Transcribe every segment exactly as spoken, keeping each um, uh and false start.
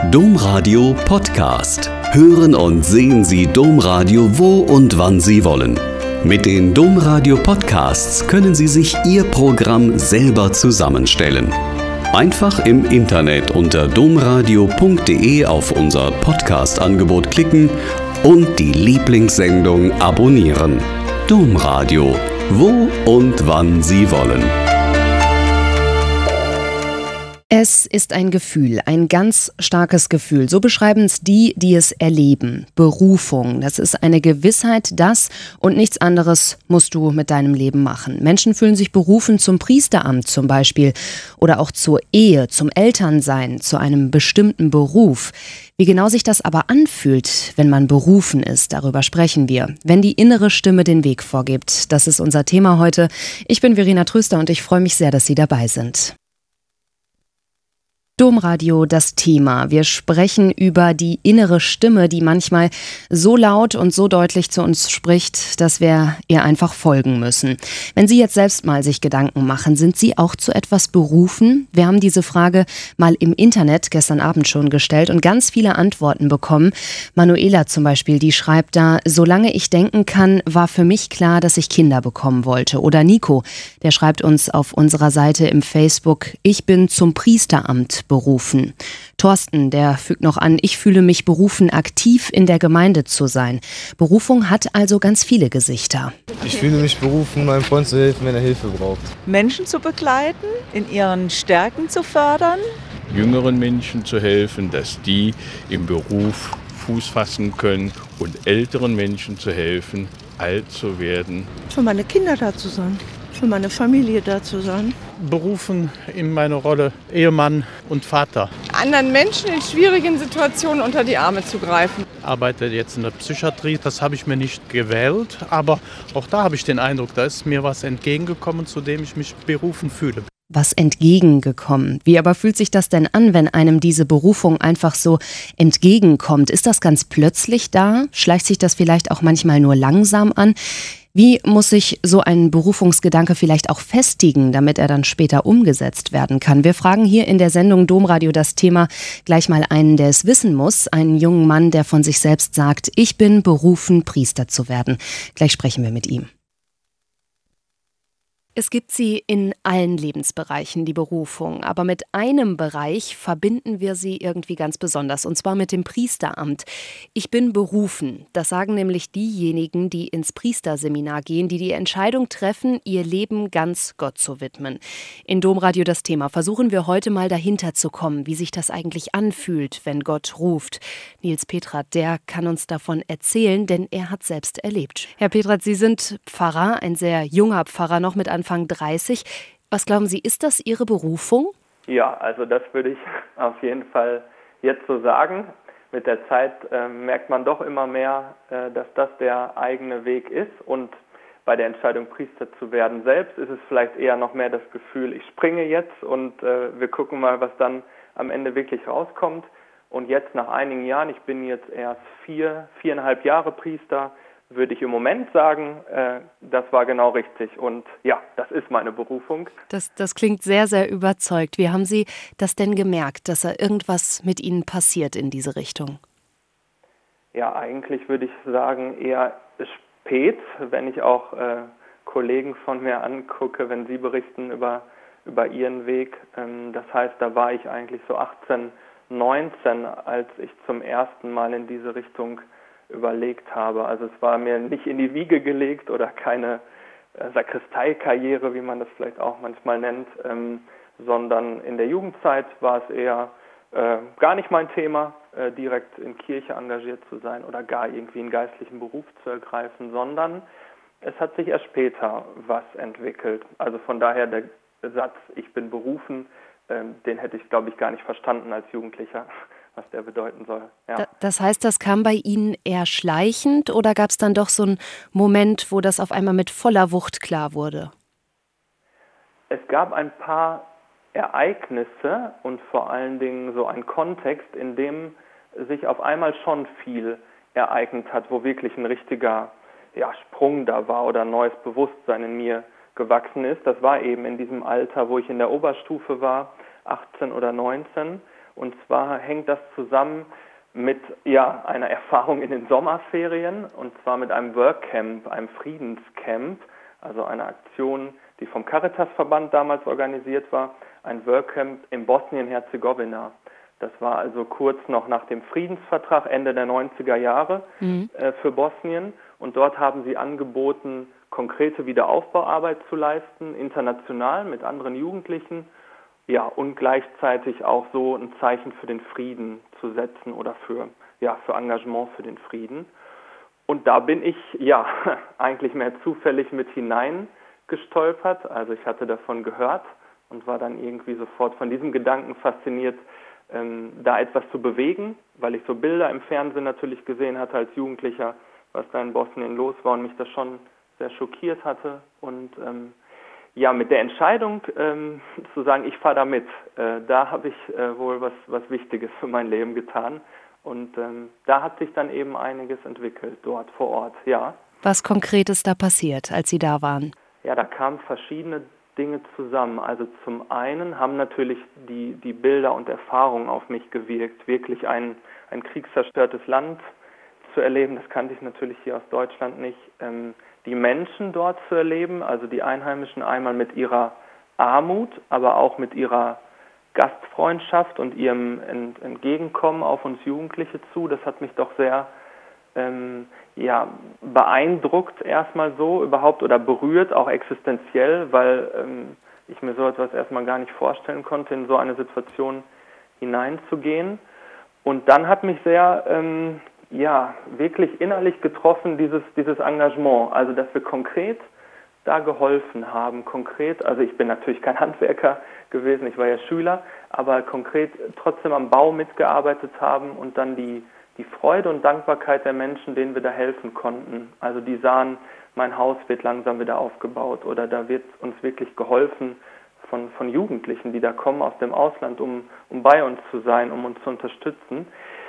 Domradio Podcast. Hören und sehen Sie Domradio wo und wann Sie wollen. Mit den Domradio Podcasts können Sie sich Ihr Programm selber zusammenstellen. Einfach im Internet unter domradio punkt de auf unser Podcast-Angebot klicken und die Lieblingssendung abonnieren. Domradio, wo und wann Sie wollen. Es ist ein Gefühl, ein ganz starkes Gefühl. So beschreiben es die, die es erleben. Berufung, das ist eine Gewissheit, das und nichts anderes musst du mit deinem Leben machen. Menschen fühlen sich berufen zum Priesteramt zum Beispiel oder auch zur Ehe, zum Elternsein, zu einem bestimmten Beruf. Wie genau sich das aber anfühlt, wenn man berufen ist, darüber sprechen wir. Wenn die innere Stimme den Weg vorgibt, das ist unser Thema heute. Ich bin Verena Tröster und ich freue mich sehr, dass Sie dabei sind. Domradio, das Thema. Wir sprechen über die innere Stimme, die manchmal so laut und so deutlich zu uns spricht, dass wir ihr einfach folgen müssen. Wenn Sie jetzt selbst mal sich Gedanken machen, sind Sie auch zu etwas berufen? Wir haben diese Frage mal im Internet gestern Abend schon gestellt und ganz viele Antworten bekommen. Manuela zum Beispiel, die schreibt da: Solange ich denken kann, war für mich klar, dass ich Kinder bekommen wollte. Oder Nico, der schreibt uns auf unserer Seite im Facebook: Ich bin zum Priesteramt berufen. Thorsten, der fügt noch an: Ich fühle mich berufen, aktiv in der Gemeinde zu sein. Berufung hat also ganz viele Gesichter. Ich fühle mich berufen, meinem Freund zu helfen, wenn er Hilfe braucht. Menschen zu begleiten, in ihren Stärken zu fördern. Jüngeren Menschen zu helfen, dass die im Beruf Fuß fassen können und älteren Menschen zu helfen, alt zu werden. Für meine Kinder da zu sein. Für meine Familie da zu sein. Berufen in meine Rolle Ehemann und Vater. Anderen Menschen in schwierigen Situationen unter die Arme zu greifen. Ich arbeite jetzt in der Psychiatrie, das habe ich mir nicht gewählt, aber auch da habe ich den Eindruck, da ist mir was entgegengekommen, zu dem ich mich berufen fühle. Was entgegengekommen. Wie aber fühlt sich das denn an, wenn einem diese Berufung einfach so entgegenkommt? Ist das ganz plötzlich da? Schleicht sich das vielleicht auch manchmal nur langsam an? Wie muss sich so ein Berufungsgedanke vielleicht auch festigen, damit er dann später umgesetzt werden kann? Wir fragen hier in der Sendung Domradio das Thema gleich mal einen, der es wissen muss. Einen jungen Mann, der von sich selbst sagt: Ich bin berufen, Priester zu werden. Gleich sprechen wir mit ihm. Es gibt sie in allen Lebensbereichen, die Berufung. Aber mit einem Bereich verbinden wir sie irgendwie ganz besonders, und zwar mit dem Priesteramt. Ich bin berufen. Das sagen nämlich diejenigen, die ins Priesterseminar gehen, die die Entscheidung treffen, ihr Leben ganz Gott zu widmen. In Domradio das Thema versuchen wir heute mal dahinter zu kommen, wie sich das eigentlich anfühlt, wenn Gott ruft. Nils Petrat, der kann uns davon erzählen, denn er hat selbst erlebt. Herr Petrat, Sie sind Pfarrer, ein sehr junger Pfarrer, noch mit Anfang dreißig. Was glauben Sie, ist das Ihre Berufung? Ja, also das würde ich auf jeden Fall jetzt so sagen. Mit der Zeit äh, merkt man doch immer mehr, äh, dass das der eigene Weg ist. Und bei der Entscheidung, Priester zu werden selbst, ist es vielleicht eher noch mehr das Gefühl, ich springe jetzt und äh, wir gucken mal, was dann am Ende wirklich rauskommt. Und jetzt nach einigen Jahren, ich bin jetzt erst vier, viereinhalb Jahre Priester, würde ich im Moment sagen, äh, das war genau richtig. Und ja, das ist meine Berufung. Das, das klingt sehr, sehr überzeugt. Wie haben Sie das denn gemerkt, dass da irgendwas mit Ihnen passiert in diese Richtung? Ja, eigentlich würde ich sagen, eher spät, wenn ich auch äh, Kollegen von mir angucke, wenn sie berichten über, über ihren Weg. Ähm, das heißt, da war ich eigentlich so achtzehn, neunzehn, als ich zum ersten Mal in diese Richtung überlegt habe. Also es war mir nicht in die Wiege gelegt oder keine äh, Sakristeikarriere, wie man das vielleicht auch manchmal nennt, ähm, sondern in der Jugendzeit war es eher äh, gar nicht mein Thema, äh, direkt in Kirche engagiert zu sein oder gar irgendwie einen geistlichen Beruf zu ergreifen, sondern es hat sich erst später was entwickelt. Also von daher der Satz, ich bin berufen, äh, den hätte ich, glaube ich, gar nicht verstanden als Jugendlicher, was der bedeuten soll. Ja. Das heißt, das kam bei Ihnen eher schleichend oder gab es dann doch so einen Moment, wo das auf einmal mit voller Wucht klar wurde? Es gab ein paar Ereignisse und vor allen Dingen so ein Kontext, in dem sich auf einmal schon viel ereignet hat, wo wirklich ein richtiger ja, Sprung da war oder ein neues Bewusstsein in mir gewachsen ist. Das war eben in diesem Alter, wo ich in der Oberstufe war, achtzehn oder neunzehn. Und zwar hängt das zusammen mit ja, einer Erfahrung in den Sommerferien, und zwar mit einem Workcamp, einem Friedenscamp, also einer Aktion, die vom Caritasverband damals organisiert war, ein Workcamp in Bosnien-Herzegowina. Das war also kurz noch nach dem Friedensvertrag Ende der neunziger Jahre mhm. äh, für Bosnien. Und dort haben sie angeboten, konkrete Wiederaufbauarbeit zu leisten, international mit anderen Jugendlichen, ja, und gleichzeitig auch so ein Zeichen für den Frieden zu setzen oder für, ja, für Engagement für den Frieden. Und da bin ich, ja, eigentlich mehr zufällig mit hineingestolpert. Also ich hatte davon gehört und war dann irgendwie sofort von diesem Gedanken fasziniert, ähm, da etwas zu bewegen, weil ich so Bilder im Fernsehen natürlich gesehen hatte als Jugendlicher, was da in Bosnien los war und mich das schon sehr schockiert hatte. Und ähm, ja, mit der Entscheidung ähm, zu sagen, ich fahre da mit, äh, da habe ich äh, wohl was, was Wichtiges für mein Leben getan. Und ähm, da hat sich dann eben einiges entwickelt dort vor Ort, ja. Was konkret ist da passiert, als Sie da waren? Ja, da kamen verschiedene Dinge zusammen. Also zum einen haben natürlich die, die Bilder und Erfahrungen auf mich gewirkt, wirklich ein, ein kriegszerstörtes Land zu erleben. Das kannte ich natürlich hier aus Deutschland nicht. Ähm, die Menschen dort zu erleben, also die Einheimischen einmal mit ihrer Armut, aber auch mit ihrer Gastfreundschaft und ihrem Ent- Entgegenkommen auf uns Jugendliche zu. Das hat mich doch sehr ähm, ja, beeindruckt erstmal so überhaupt oder berührt, auch existenziell, weil ähm, ich mir so etwas erstmal gar nicht vorstellen konnte, in so eine Situation hineinzugehen. Und dann hat mich sehr ähm, ja, wirklich innerlich getroffen, dieses, dieses Engagement, also dass wir konkret da geholfen haben, konkret, also ich bin natürlich kein Handwerker gewesen, ich war ja Schüler, aber konkret trotzdem am Bau mitgearbeitet haben und dann die, die Freude und Dankbarkeit der Menschen, denen wir da helfen konnten. Also die sahen, mein Haus wird langsam wieder aufgebaut oder da wird uns wirklich geholfen von, von Jugendlichen, die da kommen aus dem Ausland, um, um bei uns zu sein, um uns zu unterstützen.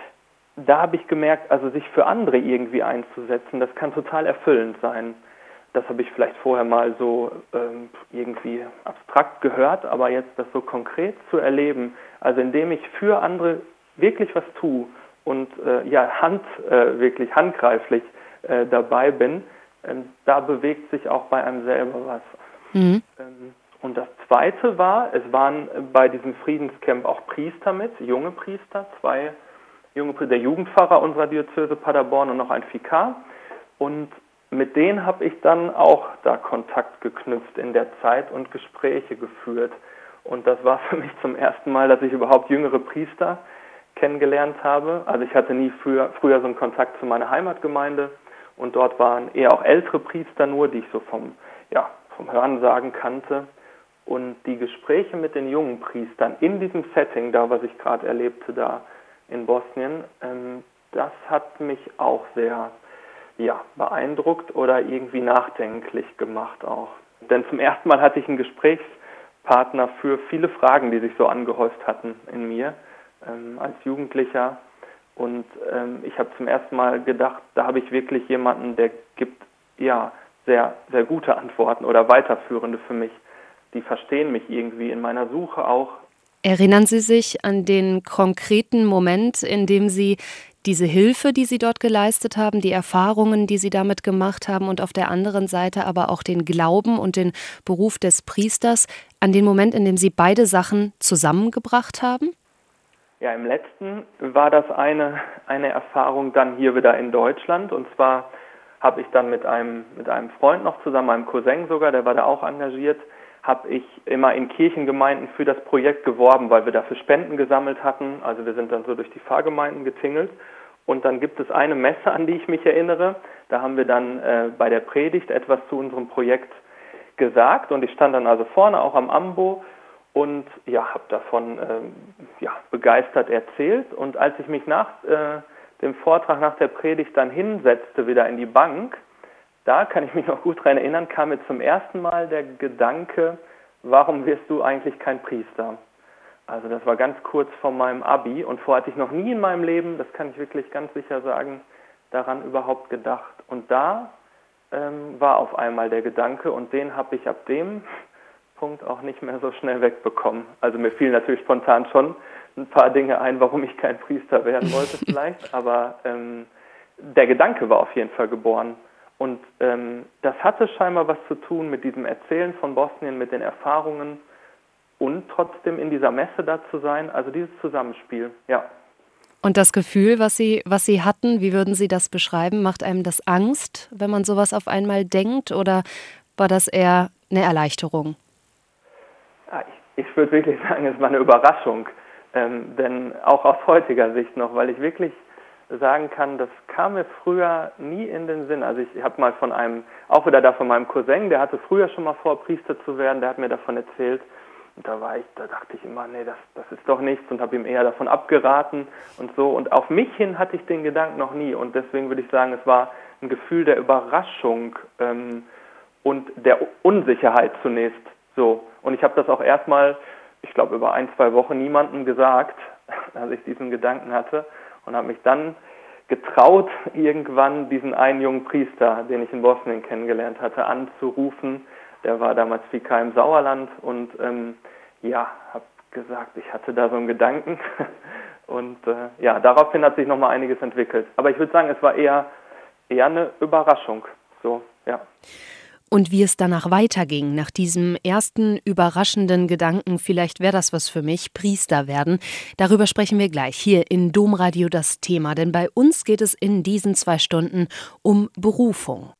Da habe ich gemerkt, also sich für andere irgendwie einzusetzen, das kann total erfüllend sein. Das habe ich vielleicht vorher mal so ähm, irgendwie abstrakt gehört, aber jetzt das so konkret zu erleben, also indem ich für andere wirklich was tue und äh, ja Hand äh, wirklich handgreiflich äh, dabei bin, ähm, da bewegt sich auch bei einem selber was. Mhm. Ähm, und das Zweite war, es waren bei diesem Friedenscamp auch Priester mit, junge Priester, zwei junge Priester, der Jugendpfarrer unserer Diözese Paderborn und noch ein Vikar. Und mit denen habe ich dann auch da Kontakt geknüpft in der Zeit und Gespräche geführt. Und das war für mich zum ersten Mal, dass ich überhaupt jüngere Priester kennengelernt habe. Also ich hatte nie früher, früher so einen Kontakt zu meiner Heimatgemeinde und dort waren eher auch ältere Priester nur, die ich so vom, ja, vom Hörensagen kannte. Und die Gespräche mit den jungen Priestern in diesem Setting, da was ich gerade erlebte, da in Bosnien, ähm, das hat mich auch sehr ja, beeindruckt oder irgendwie nachdenklich gemacht auch. Denn zum ersten Mal hatte ich einen Gesprächspartner für viele Fragen, die sich so angehäuft hatten in mir ähm, als Jugendlicher. Und ähm, ich habe zum ersten Mal gedacht, da habe ich wirklich jemanden, der gibt ja sehr, sehr gute Antworten oder weiterführende für mich. Die verstehen mich irgendwie in meiner Suche auch. Erinnern Sie sich an den konkreten Moment, in dem Sie diese Hilfe, die Sie dort geleistet haben, die Erfahrungen, die Sie damit gemacht haben und auf der anderen Seite aber auch den Glauben und den Beruf des Priesters, an den Moment, in dem Sie beide Sachen zusammengebracht haben? Ja, im letzten war das eine, eine Erfahrung dann hier wieder in Deutschland. Und zwar habe ich dann mit einem, mit einem Freund noch zusammen, einem Cousin sogar, der war da auch engagiert, habe ich immer in Kirchengemeinden für das Projekt geworben, weil wir dafür Spenden gesammelt hatten. Also wir sind dann so durch die Pfarrgemeinden getingelt. Und dann gibt es eine Messe, an die ich mich erinnere. Da haben wir dann äh, bei der Predigt etwas zu unserem Projekt gesagt. Und ich stand dann also vorne auch am Ambo und ja, habe davon äh, ja, begeistert erzählt. Und als ich mich nach äh, dem Vortrag, nach der Predigt dann hinsetzte, wieder in die Bank, da kann ich mich noch gut daran erinnern, kam mir zum ersten Mal der Gedanke, warum wirst du eigentlich kein Priester? Also das war ganz kurz vor meinem Abi und vorher hatte ich noch nie in meinem Leben, das kann ich wirklich ganz sicher sagen, daran überhaupt gedacht. Und da ähm, war auf einmal der Gedanke und den habe ich ab dem Punkt auch nicht mehr so schnell wegbekommen. Also mir fielen natürlich spontan schon ein paar Dinge ein, warum ich kein Priester werden wollte vielleicht, aber ähm, der Gedanke war auf jeden Fall geboren. Und ähm, das hatte scheinbar was zu tun mit diesem Erzählen von Bosnien, mit den Erfahrungen und trotzdem in dieser Messe da zu sein, also dieses Zusammenspiel, ja. Und das Gefühl, was Sie, was Sie hatten, wie würden Sie das beschreiben? Macht einem das Angst, wenn man sowas auf einmal denkt, oder war das eher eine Erleichterung? Ja, ich, ich würde wirklich sagen, es war eine Überraschung, ähm, denn auch aus heutiger Sicht noch, weil ich wirklich sagen kann, das kam mir früher nie in den Sinn. Also ich habe mal von einem, auch wieder da von meinem Cousin, der hatte früher schon mal vor, Priester zu werden, der hat mir davon erzählt. Und da war ich, da dachte ich immer, nee, das, das ist doch nichts, und habe ihm eher davon abgeraten und so. Und auf mich hin hatte ich den Gedanken noch nie. Und deswegen würde ich sagen, es war ein Gefühl der Überraschung ähm, und der Unsicherheit zunächst. So. Und ich habe das auch erstmal, ich glaube, über ein, zwei Wochen niemandem gesagt, als ich diesen Gedanken hatte. Und habe mich dann getraut, irgendwann diesen einen jungen Priester, den ich in Bosnien kennengelernt hatte, anzurufen. Der war damals Vikar im Sauerland und ähm, ja, habe gesagt, ich hatte da so einen Gedanken. Und äh, ja, daraufhin hat sich nochmal einiges entwickelt. Aber ich würde sagen, es war eher, eher eine Überraschung. So, ja. Und wie es danach weiterging, nach diesem ersten überraschenden Gedanken, vielleicht wäre das was für mich, Priester werden, darüber sprechen wir gleich hier in Domradio das Thema. Denn bei uns geht es in diesen zwei Stunden um Berufung.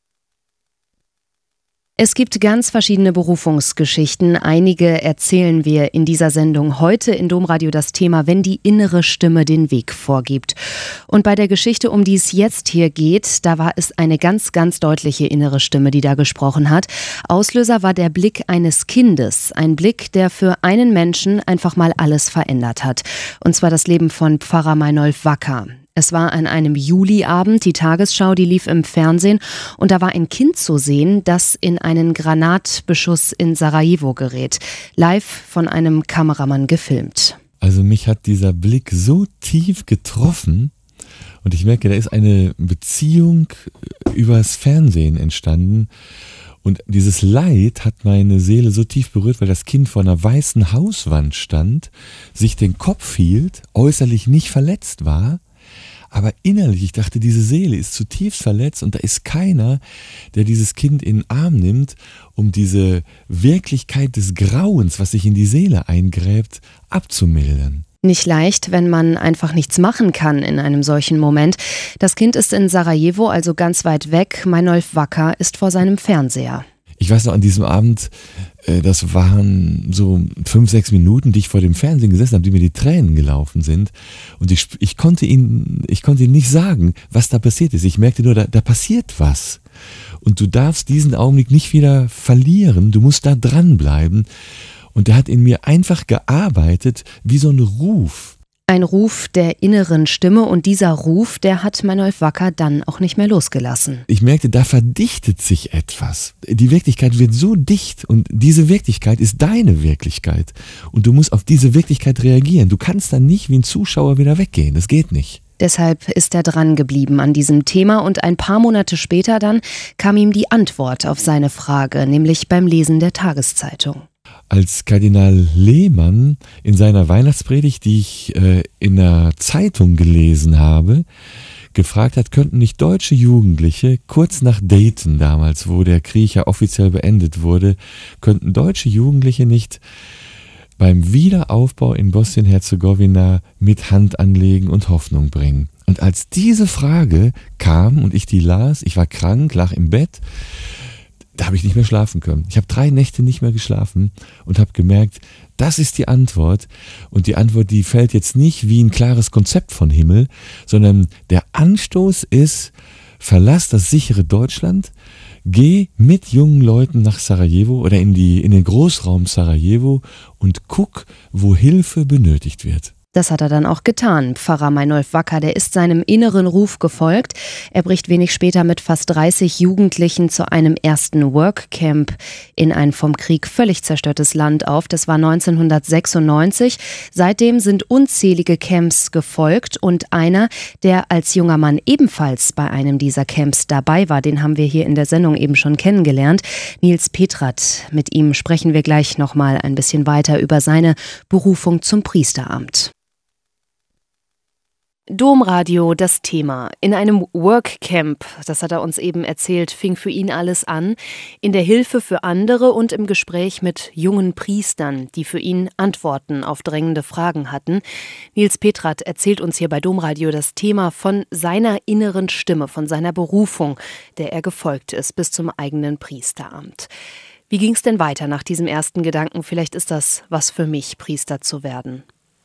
Es gibt ganz verschiedene Berufungsgeschichten. Einige erzählen wir in dieser Sendung heute in Domradio das Thema, wenn die innere Stimme den Weg vorgibt. Und bei der Geschichte, um die es jetzt hier geht, da war es eine ganz, ganz deutliche innere Stimme, die da gesprochen hat. Auslöser war der Blick eines Kindes. Ein Blick, der für einen Menschen einfach mal alles verändert hat. Und zwar das Leben von Pfarrer Meinolf Wacker. Es war an einem Juliabend, die Tagesschau, die lief im Fernsehen, und da war ein Kind zu sehen, das in einen Granatbeschuss in Sarajevo gerät. Live von einem Kameramann gefilmt. Also mich hat dieser Blick so tief getroffen, und ich merke, da ist eine Beziehung übers Fernsehen entstanden. Und dieses Leid hat meine Seele so tief berührt, weil das Kind vor einer weißen Hauswand stand, sich den Kopf hielt, äußerlich nicht verletzt war, aber innerlich, ich dachte, diese Seele ist zutiefst verletzt, und da ist keiner, der dieses Kind in den Arm nimmt, um diese Wirklichkeit des Grauens, was sich in die Seele eingräbt, abzumildern. Nicht leicht, wenn man einfach nichts machen kann in einem solchen Moment. Das Kind ist in Sarajevo, also ganz weit weg. Meinolf Wacker ist vor seinem Fernseher. Ich weiß noch, an diesem Abend, äh, das waren so fünf, sechs Minuten, die ich vor dem Fernsehen gesessen habe, die mir die Tränen gelaufen sind. Und ich, ich konnte ihn, ich konnte ihm nicht sagen, was da passiert ist. Ich merkte nur, da, da passiert was. Und du darfst diesen Augenblick nicht wieder verlieren. Du musst da dranbleiben. Und der hat in mir einfach gearbeitet wie so ein Ruf. Ein Ruf der inneren Stimme, und dieser Ruf, der hat Meinolf Wacker dann auch nicht mehr losgelassen. Ich merkte, da verdichtet sich etwas. Die Wirklichkeit wird so dicht, und diese Wirklichkeit ist deine Wirklichkeit. Und du musst auf diese Wirklichkeit reagieren. Du kannst dann nicht wie ein Zuschauer wieder weggehen. Das geht nicht. Deshalb ist er dran geblieben an diesem Thema, und ein paar Monate später dann kam ihm die Antwort auf seine Frage, nämlich beim Lesen der Tageszeitung. Als Kardinal Lehmann in seiner Weihnachtspredigt, die ich äh, in der Zeitung gelesen habe, gefragt hat, könnten nicht deutsche Jugendliche, kurz nach Dayton damals, wo der Krieg ja offiziell beendet wurde, könnten deutsche Jugendliche nicht beim Wiederaufbau in Bosnien-Herzegowina mit Hand anlegen und Hoffnung bringen. Und als diese Frage kam und ich die las, ich war krank, lag im Bett, da habe ich nicht mehr schlafen können. Ich habe drei Nächte nicht mehr geschlafen und habe gemerkt, das ist die Antwort. Und die Antwort, die fällt jetzt nicht wie ein klares Konzept von Himmel, sondern der Anstoß ist, verlass das sichere Deutschland, geh mit jungen Leuten nach Sarajevo oder in, die, in den Großraum Sarajevo und guck, wo Hilfe benötigt wird. Das hat er dann auch getan. Pfarrer Meinolf Wacker, der ist seinem inneren Ruf gefolgt. Er bricht wenig später mit fast dreißig Jugendlichen zu einem ersten Workcamp in ein vom Krieg völlig zerstörtes Land auf. Das war neunzehnhundertsechsundneunzig. Seitdem sind unzählige Camps gefolgt, und einer, der als junger Mann ebenfalls bei einem dieser Camps dabei war, den haben wir hier in der Sendung eben schon kennengelernt, Nils Petrat. Mit ihm sprechen wir gleich nochmal ein bisschen weiter über seine Berufung zum Priesteramt. Domradio, das Thema. In einem Workcamp, das hat er uns eben erzählt, fing für ihn alles an, in der Hilfe für andere und im Gespräch mit jungen Priestern, die für ihn Antworten auf drängende Fragen hatten. Nils Petrat erzählt uns hier bei Domradio das Thema von seiner inneren Stimme, von seiner Berufung, der er gefolgt ist bis zum eigenen Priesteramt. Wie ging es denn weiter nach diesem ersten Gedanken, vielleicht ist das was für mich, Priester zu werden?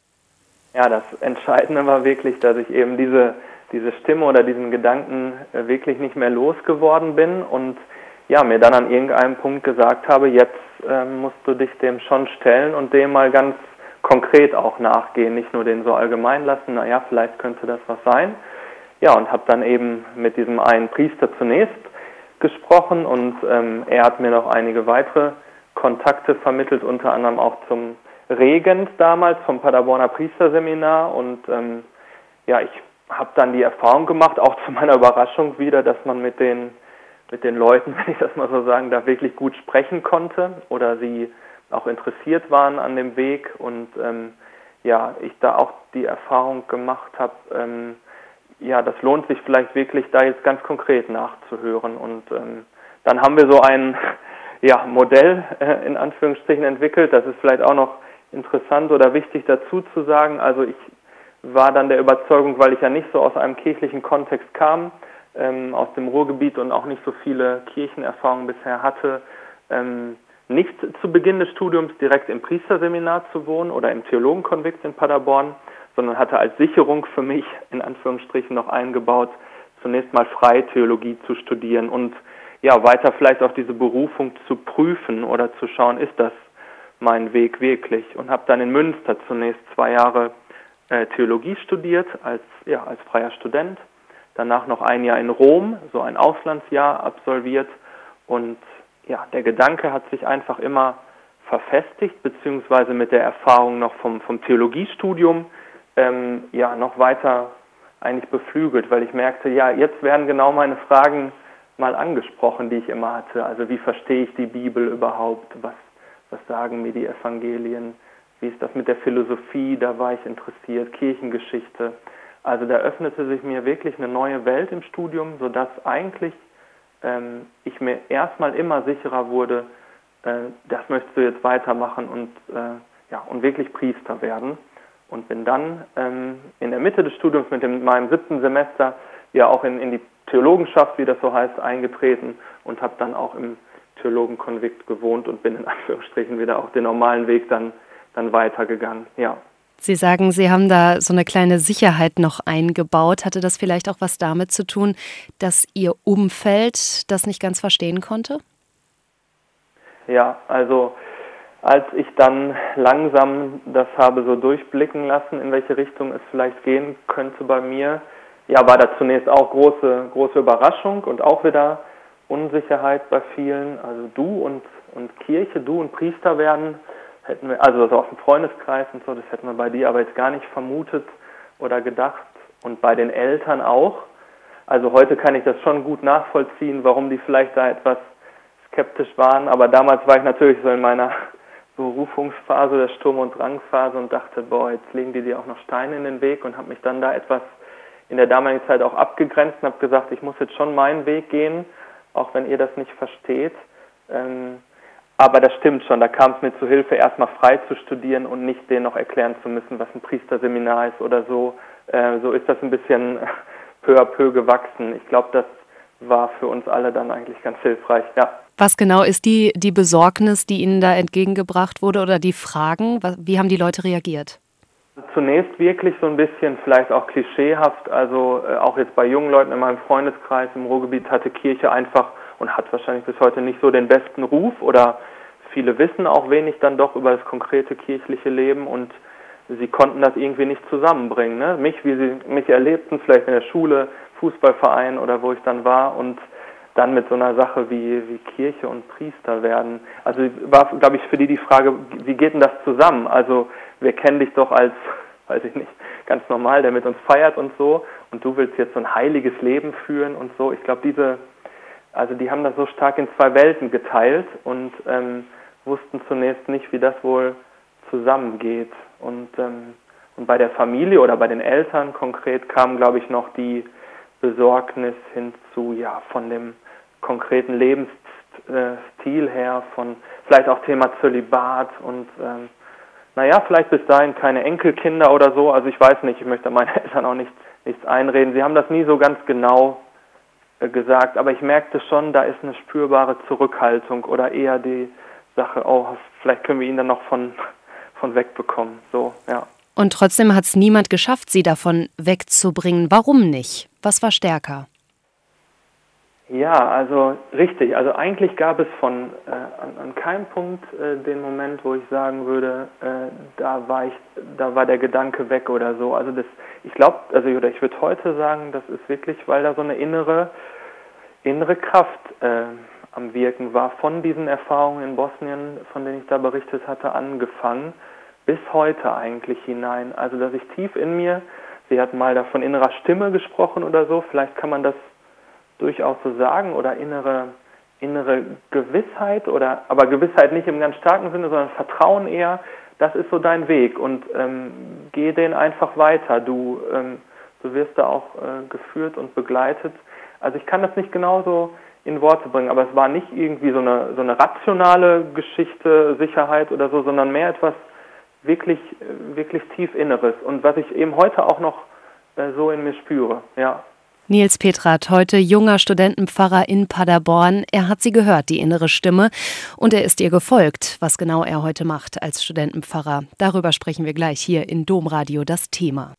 Ja, das Entscheidende war wirklich, dass ich eben diese, diese Stimme oder diesen Gedanken wirklich nicht mehr losgeworden bin und ja, mir dann an irgendeinem Punkt gesagt habe, jetzt äh, musst du dich dem schon stellen und dem mal ganz konkret auch nachgehen, nicht nur den so allgemein lassen, naja, vielleicht könnte das was sein. Ja, und habe dann eben mit diesem einen Priester zunächst gesprochen und ähm, er hat mir noch einige weitere Kontakte vermittelt, unter anderem auch zum Regent damals vom Paderborner Priesterseminar und ähm, ja, ich habe dann die Erfahrung gemacht, auch zu meiner Überraschung wieder, dass man mit den mit den Leuten, wenn ich das mal so sagen darf, wirklich gut sprechen konnte oder sie auch interessiert waren an dem Weg und ähm, ja, ich da auch die Erfahrung gemacht habe, ähm, ja, das lohnt sich vielleicht wirklich, da jetzt ganz konkret nachzuhören und ähm, dann haben wir so ein ja, Modell äh, in Anführungsstrichen entwickelt, das ist vielleicht auch noch interessant oder wichtig dazu zu sagen, also ich war dann der Überzeugung, weil ich ja nicht so aus einem kirchlichen Kontext kam, ähm, aus dem Ruhrgebiet und auch nicht so viele Kirchenerfahrungen bisher hatte, ähm, nicht zu Beginn des Studiums direkt im Priesterseminar zu wohnen oder im Theologenkonvikt in Paderborn, sondern hatte als Sicherung für mich in Anführungsstrichen noch eingebaut, zunächst mal Freitheologie zu studieren und ja weiter vielleicht auch diese Berufung zu prüfen oder zu schauen, ist das mein Weg wirklich und habe dann in Münster zunächst zwei Jahre äh, Theologie studiert als ja als freier Student, danach noch ein Jahr in Rom, so ein Auslandsjahr absolviert und ja, der Gedanke hat sich einfach immer verfestigt, beziehungsweise mit der Erfahrung noch vom, vom Theologiestudium ähm, ja noch weiter eigentlich beflügelt, weil ich merkte, ja, jetzt werden genau meine Fragen mal angesprochen, die ich immer hatte. Also wie verstehe ich die Bibel überhaupt? Was Was sagen mir die Evangelien? Wie ist das mit der Philosophie? Da war ich interessiert. Kirchengeschichte. Also da öffnete sich mir wirklich eine neue Welt im Studium, sodass eigentlich ähm, ich mir erstmal immer sicherer wurde, äh, das möchtest du jetzt weitermachen und, äh, ja, und wirklich Priester werden. Und bin dann ähm, in der Mitte des Studiums mit dem, meinem siebten Semester ja auch in, in die Theologenschaft, wie das so heißt, eingetreten und habe dann auch im Theologenkonvikt gewohnt und bin in Anführungsstrichen wieder auch den normalen Weg dann, dann weitergegangen, ja. Sie sagen, Sie haben da so eine kleine Sicherheit noch eingebaut. Hatte das vielleicht auch was damit zu tun, dass Ihr Umfeld das nicht ganz verstehen konnte? Ja, also als ich dann langsam das habe so durchblicken lassen, in welche Richtung es vielleicht gehen könnte bei mir, ja, war da zunächst auch große, große Überraschung und auch wieder Unsicherheit bei vielen. Also du und, und Kirche, du und Priester werden, hätten wir, also so aus dem Freundeskreis und so, das hätten wir bei dir aber jetzt gar nicht vermutet oder gedacht und bei den Eltern auch. Also heute kann ich das schon gut nachvollziehen, warum die vielleicht da etwas skeptisch waren, aber damals war ich natürlich so in meiner Berufungsphase, der Sturm- und Drangphase und dachte, boah, jetzt legen die dir auch noch Steine in den Weg und habe mich dann da etwas in der damaligen Zeit auch abgegrenzt und habe gesagt, ich muss jetzt schon meinen Weg gehen, auch wenn ihr das nicht versteht. Ähm, aber das stimmt schon, da kam es mir zu Hilfe, erstmal frei zu studieren und nicht denen noch erklären zu müssen, was ein Priesterseminar ist oder so. Äh, so ist das ein bisschen peu à peu gewachsen. Ich glaube, das war für uns alle dann eigentlich ganz hilfreich, ja. Was genau ist die, die Besorgnis, die Ihnen da entgegengebracht wurde oder die Fragen? Wie haben die Leute reagiert? Zunächst wirklich so ein bisschen vielleicht auch klischeehaft, also äh, auch jetzt bei jungen Leuten in meinem Freundeskreis im Ruhrgebiet hatte Kirche einfach und hat wahrscheinlich bis heute nicht so den besten Ruf oder viele wissen auch wenig dann doch über das konkrete kirchliche Leben und sie konnten das irgendwie nicht zusammenbringen. Ne? Mich, wie sie mich erlebten, vielleicht in der Schule, Fußballverein oder wo ich dann war und dann mit so einer Sache wie, wie Kirche und Priester werden. Also war, glaube ich, für die die Frage, wie geht denn das zusammen? Also wir kennen dich doch als, weiß ich nicht, ganz normal, der mit uns feiert und so und du willst jetzt so ein heiliges Leben führen und so. Ich glaube, diese, also die haben das so stark in zwei Welten geteilt und ähm, wussten zunächst nicht, wie das wohl zusammengeht. Und ähm, Und bei der Familie oder bei den Eltern konkret kam, glaube ich, noch die Besorgnis hinzu, ja, von dem konkreten Lebensstil her, von vielleicht auch Thema Zölibat und ähm, naja, vielleicht bis dahin keine Enkelkinder oder so. Also ich weiß nicht, ich möchte meinen Eltern auch nichts, nichts einreden. Sie haben das nie so ganz genau äh, gesagt, aber ich merkte schon, da ist eine spürbare Zurückhaltung oder eher die Sache, oh, vielleicht können wir ihn dann noch von, von wegbekommen. So, ja. Und trotzdem hat es niemand geschafft, sie davon wegzubringen. Warum nicht? Was war stärker? Ja, also richtig. Also eigentlich gab es von äh, an, an keinem Punkt äh, den Moment, wo ich sagen würde, äh, da war ich, da war der Gedanke weg oder so. Also das, ich glaube, also oder ich würde heute sagen, das ist wirklich, weil da so eine innere innere Kraft äh, am Wirken war von diesen Erfahrungen in Bosnien, von denen ich da berichtet hatte, angefangen bis heute eigentlich hinein. Also dass ich tief in mir, sie hat mal da von innerer Stimme gesprochen oder so. Vielleicht kann man das durchaus so sagen, oder innere innere Gewissheit, oder aber Gewissheit nicht im ganz starken Sinne, sondern Vertrauen eher, das ist so dein Weg und ähm, geh den einfach weiter, du, ähm, du wirst da auch äh, geführt und begleitet. Also ich kann das nicht genauso in Worte bringen, aber es war nicht irgendwie so eine, so eine rationale Geschichte, Sicherheit oder so, sondern mehr etwas wirklich, wirklich tief Inneres und was ich eben heute auch noch äh, so in mir spüre, ja. Nils Petrat, heute junger Studentenpfarrer in Paderborn. Er hat sie gehört, die innere Stimme, und er ist ihr gefolgt. Was genau er heute macht als Studentenpfarrer, darüber sprechen wir gleich hier in Domradio, das Thema.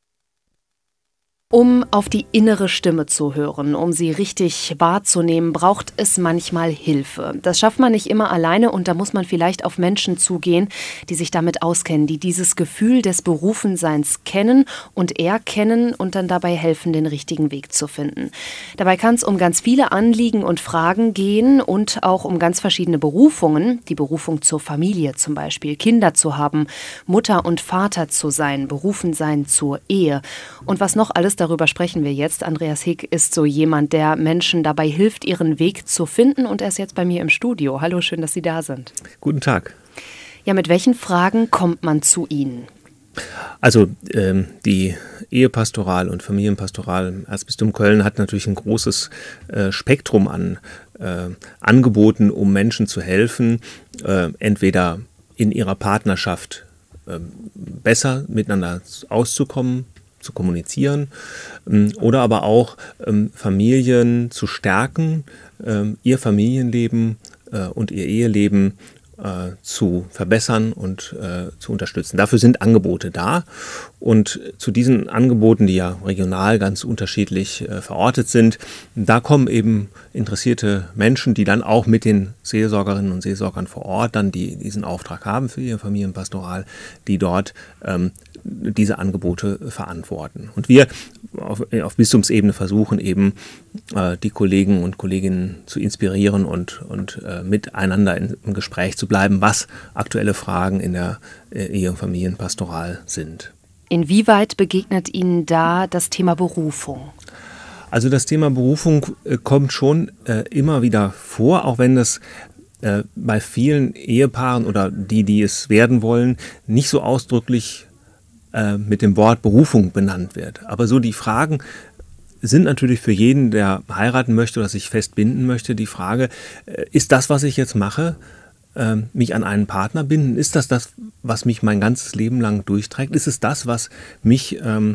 Um auf die innere Stimme zu hören, um sie richtig wahrzunehmen, braucht es manchmal Hilfe. Das schafft man nicht immer alleine und da muss man vielleicht auf Menschen zugehen, die sich damit auskennen, die dieses Gefühl des Berufenseins kennen und erkennen und dann dabei helfen, den richtigen Weg zu finden. Dabei kann es um ganz viele Anliegen und Fragen gehen und auch um ganz verschiedene Berufungen. Die Berufung zur Familie zum Beispiel, Kinder zu haben, Mutter und Vater zu sein, berufen sein zur Ehe. Und was noch alles, darüber sprechen wir jetzt. Andreas Hick ist so jemand, der Menschen dabei hilft, ihren Weg zu finden, und er ist jetzt bei mir im Studio. Hallo, schön, dass Sie da sind. Guten Tag. Ja, mit welchen Fragen kommt man zu Ihnen? Also ähm, die Ehepastoral und Familienpastoral im Erzbistum Köln hat natürlich ein großes äh, Spektrum an äh, Angeboten, um Menschen zu helfen, äh, entweder in ihrer Partnerschaft äh, besser miteinander auszukommen, zu kommunizieren, ähm, oder aber auch ähm, Familien zu stärken, ähm, ihr Familienleben äh, und ihr Eheleben äh, zu verbessern und äh, zu unterstützen. Dafür sind Angebote da, und zu diesen Angeboten, die ja regional ganz unterschiedlich äh, verortet sind, da kommen eben interessierte Menschen, die dann auch mit den Seelsorgerinnen und Seelsorgern vor Ort dann, die diesen Auftrag haben für ihre Familienpastoral, die dort ähm, diese Angebote verantworten. Und wir auf, auf Bistumsebene versuchen eben, äh, die Kollegen und Kolleginnen zu inspirieren und, und äh, miteinander in, im Gespräch zu bleiben, was aktuelle Fragen in der äh, Ehe- und Familienpastoral sind. Inwieweit begegnet Ihnen da das Thema Berufung? Also das Thema Berufung äh, kommt schon äh, immer wieder vor, auch wenn das äh, bei vielen Ehepaaren oder die, die es werden wollen, nicht so ausdrücklich mit dem Wort Berufung benannt wird. Aber so die Fragen sind natürlich für jeden, der heiraten möchte oder sich festbinden möchte, die Frage, ist das, was ich jetzt mache, mich an einen Partner binden? Ist das das, was mich mein ganzes Leben lang durchträgt? Ist es das, was mich,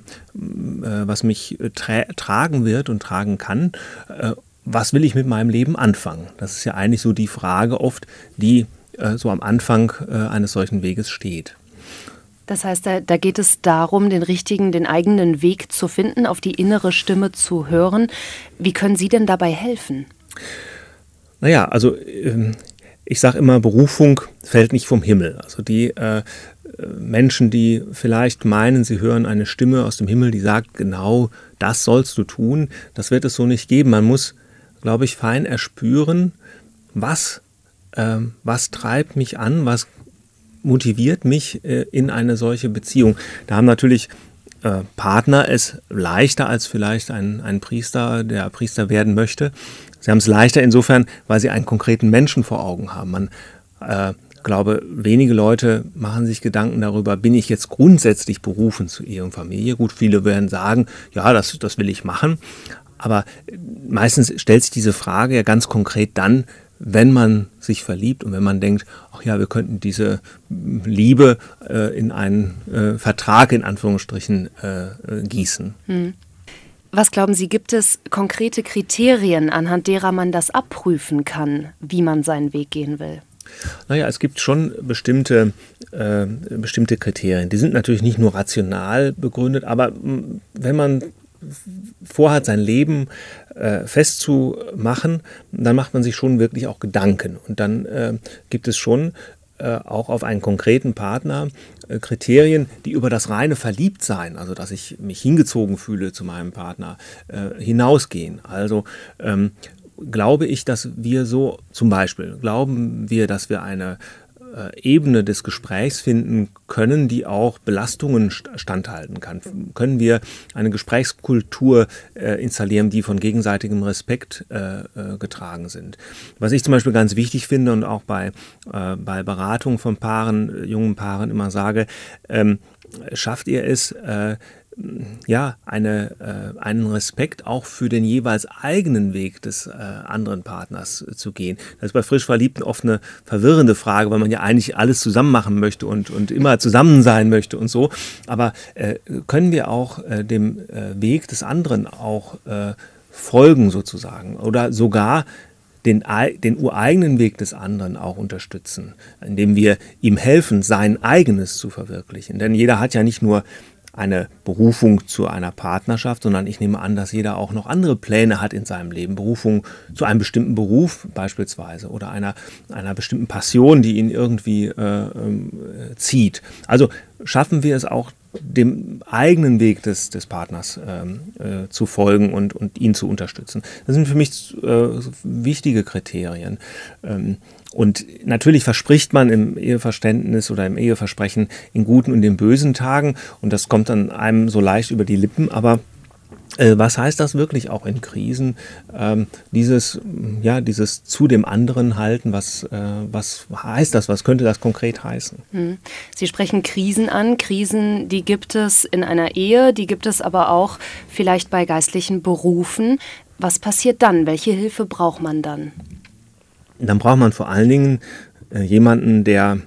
was mich tra- tragen wird und tragen kann? Was will ich mit meinem Leben anfangen? Das ist ja eigentlich so die Frage oft, die so am Anfang eines solchen Weges steht. Das heißt, da, da geht es darum, den richtigen, den eigenen Weg zu finden, auf die innere Stimme zu hören. Wie können Sie denn dabei helfen? Naja, also ich sage immer, Berufung fällt nicht vom Himmel. Also die äh, Menschen, die vielleicht meinen, sie hören eine Stimme aus dem Himmel, die sagt, genau das sollst du tun, das wird es so nicht geben. Man muss, glaube ich, fein erspüren, was, äh, was treibt mich an, was motiviert mich äh, in eine solche Beziehung. Da haben natürlich äh, Partner es leichter als vielleicht ein, ein Priester, der Priester werden möchte. Sie haben es leichter insofern, weil sie einen konkreten Menschen vor Augen haben. Man äh, glaube, wenige Leute machen sich Gedanken darüber, bin ich jetzt grundsätzlich berufen zu Ehe und Familie? Gut, viele werden sagen, ja, das, das will ich machen. Aber meistens stellt sich diese Frage ja ganz konkret dann, wenn man sich verliebt und wenn man denkt, ach ja, wir könnten diese Liebe äh, in einen äh, Vertrag in Anführungsstrichen äh, äh, gießen. Hm. Was glauben Sie, gibt es konkrete Kriterien, anhand derer man das abprüfen kann, wie man seinen Weg gehen will? Naja, es gibt schon bestimmte, äh, bestimmte Kriterien. Die sind natürlich nicht nur rational begründet, aber mh, wenn man vorhat, sein Leben äh, festzumachen, dann macht man sich schon wirklich auch Gedanken. Und dann äh, gibt es schon äh, auch auf einen konkreten Partner äh, Kriterien, die über das reine Verliebtsein, also dass ich mich hingezogen fühle zu meinem Partner, äh, hinausgehen. Also ähm, glaube ich, dass wir so, zum Beispiel, glauben wir, dass wir eine äh, Ebene des Gesprächs finden können, die auch Belastungen st- standhalten kann. Können wir eine Gesprächskultur äh, installieren, die von gegenseitigem Respekt äh, äh, getragen sind. Was ich zum Beispiel ganz wichtig finde und auch bei, äh, bei Beratung von Paaren, äh, jungen Paaren immer sage, ähm, schafft ihr es, äh, ja, eine, äh, einen Respekt auch für den jeweils eigenen Weg des äh, anderen Partners äh, zu gehen. Das ist bei frisch Verliebten oft eine verwirrende Frage, weil man ja eigentlich alles zusammen machen möchte und, und immer zusammen sein möchte und so. Aber äh, können wir auch äh, dem äh, Weg des anderen auch äh, folgen sozusagen oder sogar den, den ureigenen Weg des anderen auch unterstützen, indem wir ihm helfen, sein eigenes zu verwirklichen. Denn jeder hat ja nicht nur eine Berufung zu einer Partnerschaft, sondern ich nehme an, dass jeder auch noch andere Pläne hat in seinem Leben. Berufung zu einem bestimmten Beruf beispielsweise oder einer, einer bestimmten Passion, die ihn irgendwie äh, äh, zieht. Also schaffen wir es auch, dem eigenen Weg des, des Partners ähm, äh, zu folgen und, und ihn zu unterstützen. Das sind für mich äh, wichtige Kriterien. Ähm, Und natürlich verspricht man im Eheverständnis oder im Eheversprechen in guten und in bösen Tagen und das kommt dann einem so leicht über die Lippen, aber äh, was heißt das wirklich auch in Krisen? Ähm, dieses, ja, dieses zu dem anderen halten, was, äh, was heißt das? Was könnte das konkret heißen? Hm. Sie sprechen Krisen an. Krisen, die gibt es in einer Ehe, die gibt es aber auch vielleicht bei geistlichen Berufen. Was passiert dann? Welche Hilfe braucht man dann? Dann braucht man vor allen Dingen äh, jemanden, der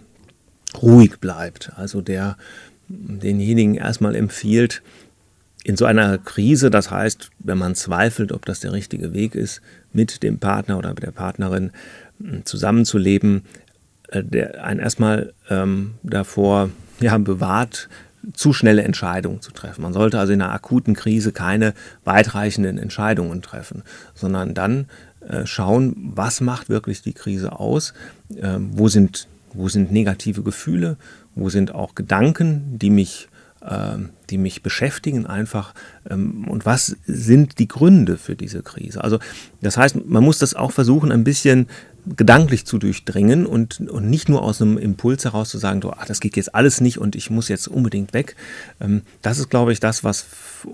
ruhig bleibt, also der denjenigen erstmal empfiehlt, in so einer Krise, das heißt, wenn man zweifelt, ob das der richtige Weg ist, mit dem Partner oder mit der Partnerin äh, zusammenzuleben, äh, der einen erstmal ähm, davor ja, bewahrt, zu schnelle Entscheidungen zu treffen. Man sollte also in einer akuten Krise keine weitreichenden Entscheidungen treffen, sondern dann äh, schauen, was macht wirklich die Krise aus, äh, wo sind, wo sind negative Gefühle, wo sind auch Gedanken, die mich, äh, die mich beschäftigen einfach ähm, und was sind die Gründe für diese Krise. Also das heißt, man muss das auch versuchen, ein bisschen gedanklich zu durchdringen und, und nicht nur aus einem Impuls heraus zu sagen, ach, das geht jetzt alles nicht und ich muss jetzt unbedingt weg. Ähm, das ist, glaube ich, das, was f-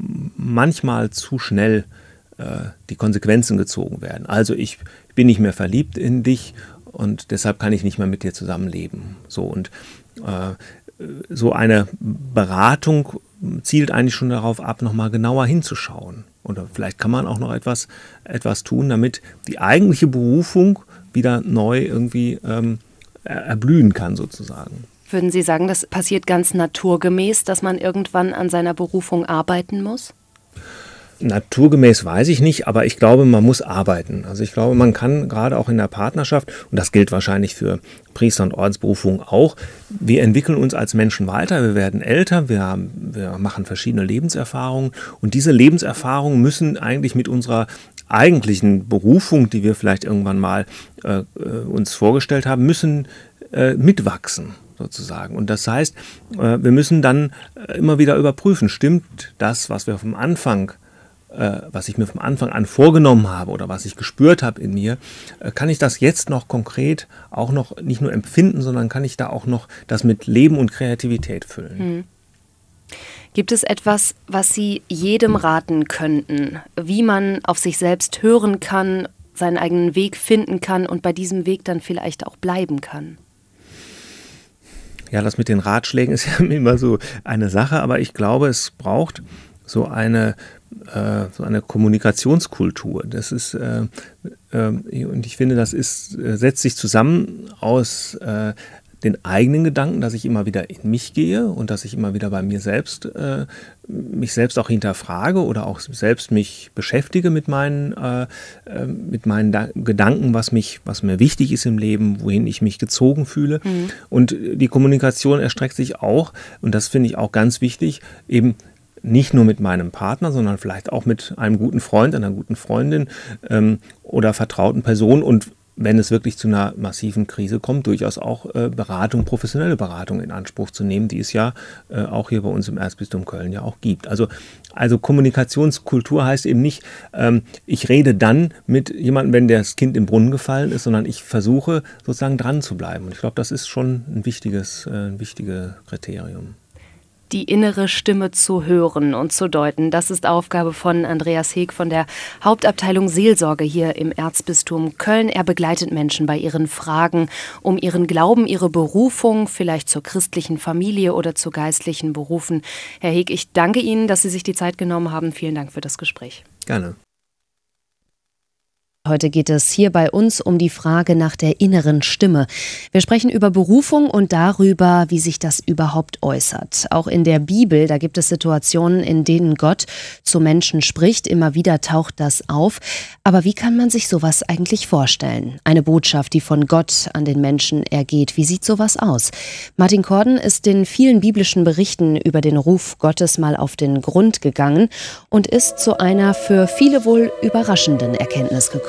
manchmal zu schnell äh, die Konsequenzen gezogen werden. Also ich bin nicht mehr verliebt in dich und deshalb kann ich nicht mehr mit dir zusammenleben. So und äh, so eine Beratung zielt eigentlich schon darauf ab, nochmal genauer hinzuschauen. Oder vielleicht kann man auch noch etwas, etwas tun, damit die eigentliche Berufung wieder neu irgendwie ähm, erblühen kann sozusagen. Würden Sie sagen, das passiert ganz naturgemäß, dass man irgendwann an seiner Berufung arbeiten muss? Naturgemäß weiß ich nicht, aber ich glaube, man muss arbeiten. Also ich glaube, man kann gerade auch in der Partnerschaft, und das gilt wahrscheinlich für Priester- und Ordensberufung auch, wir entwickeln uns als Menschen weiter, wir werden älter, wir, haben, wir machen verschiedene Lebenserfahrungen und diese Lebenserfahrungen müssen eigentlich mit unserer eigentlichen Berufung, die wir vielleicht irgendwann mal äh, uns vorgestellt haben, müssen äh, mitwachsen. Sozusagen. Und das heißt, äh, wir müssen dann äh, immer wieder überprüfen, stimmt das, was wir vom Anfang was ich mir vom Anfang an vorgenommen habe oder was ich gespürt habe in mir, kann ich das jetzt noch konkret auch noch nicht nur empfinden, sondern kann ich da auch noch das mit Leben und Kreativität füllen. Hm. Gibt es etwas, was Sie jedem raten könnten, wie man auf sich selbst hören kann, seinen eigenen Weg finden kann und bei diesem Weg dann vielleicht auch bleiben kann? ja, das mit den Ratschlägen ist ja immer so eine Sache, aber ich glaube, es braucht so eine, äh, so eine Kommunikationskultur. Das ist, äh, äh, und ich finde, das ist, äh, setzt sich zusammen aus äh, den eigenen Gedanken, dass ich immer wieder in mich gehe und dass ich immer wieder bei mir selbst, äh, mich selbst auch hinterfrage oder auch selbst mich beschäftige mit meinen, äh, äh, mit meinen da- Gedanken, was mich, was mir wichtig ist im Leben, wohin ich mich gezogen fühle. Mhm. Und die Kommunikation erstreckt sich auch, und das finde ich auch ganz wichtig, eben nicht nur mit meinem Partner, sondern vielleicht auch mit einem guten Freund, einer guten Freundin ähm, oder vertrauten Person, und wenn es wirklich zu einer massiven Krise kommt, durchaus auch äh, Beratung, professionelle Beratung in Anspruch zu nehmen, die es ja äh, auch hier bei uns im Erzbistum Köln ja auch gibt. Also, also Kommunikationskultur heißt eben nicht, ähm, ich rede dann mit jemandem, wenn das Kind im Brunnen gefallen ist, sondern ich versuche sozusagen dran zu bleiben. Und ich glaube, das ist schon ein wichtiges, äh, ein wichtiges Kriterium. Die innere Stimme zu hören und zu deuten, das ist Aufgabe von Andreas Heeg von der Hauptabteilung Seelsorge hier im Erzbistum Köln. Er begleitet Menschen bei ihren Fragen um ihren Glauben, ihre Berufung, vielleicht zur christlichen Familie oder zu geistlichen Berufen. Herr Heeg, ich danke Ihnen, dass Sie sich die Zeit genommen haben. Vielen Dank für das Gespräch. Gerne. Heute geht es hier bei uns um die Frage nach der inneren Stimme. Wir sprechen über Berufung und darüber, wie sich das überhaupt äußert. Auch in der Bibel, da gibt es Situationen, in denen Gott zu Menschen spricht. Immer wieder taucht das auf. Aber wie kann man sich sowas eigentlich vorstellen? Eine Botschaft, die von Gott an den Menschen ergeht. Wie sieht sowas aus? Martin Korden ist den vielen biblischen Berichten über den Ruf Gottes mal auf den Grund gegangen und ist zu einer für viele wohl überraschenden Erkenntnis gekommen.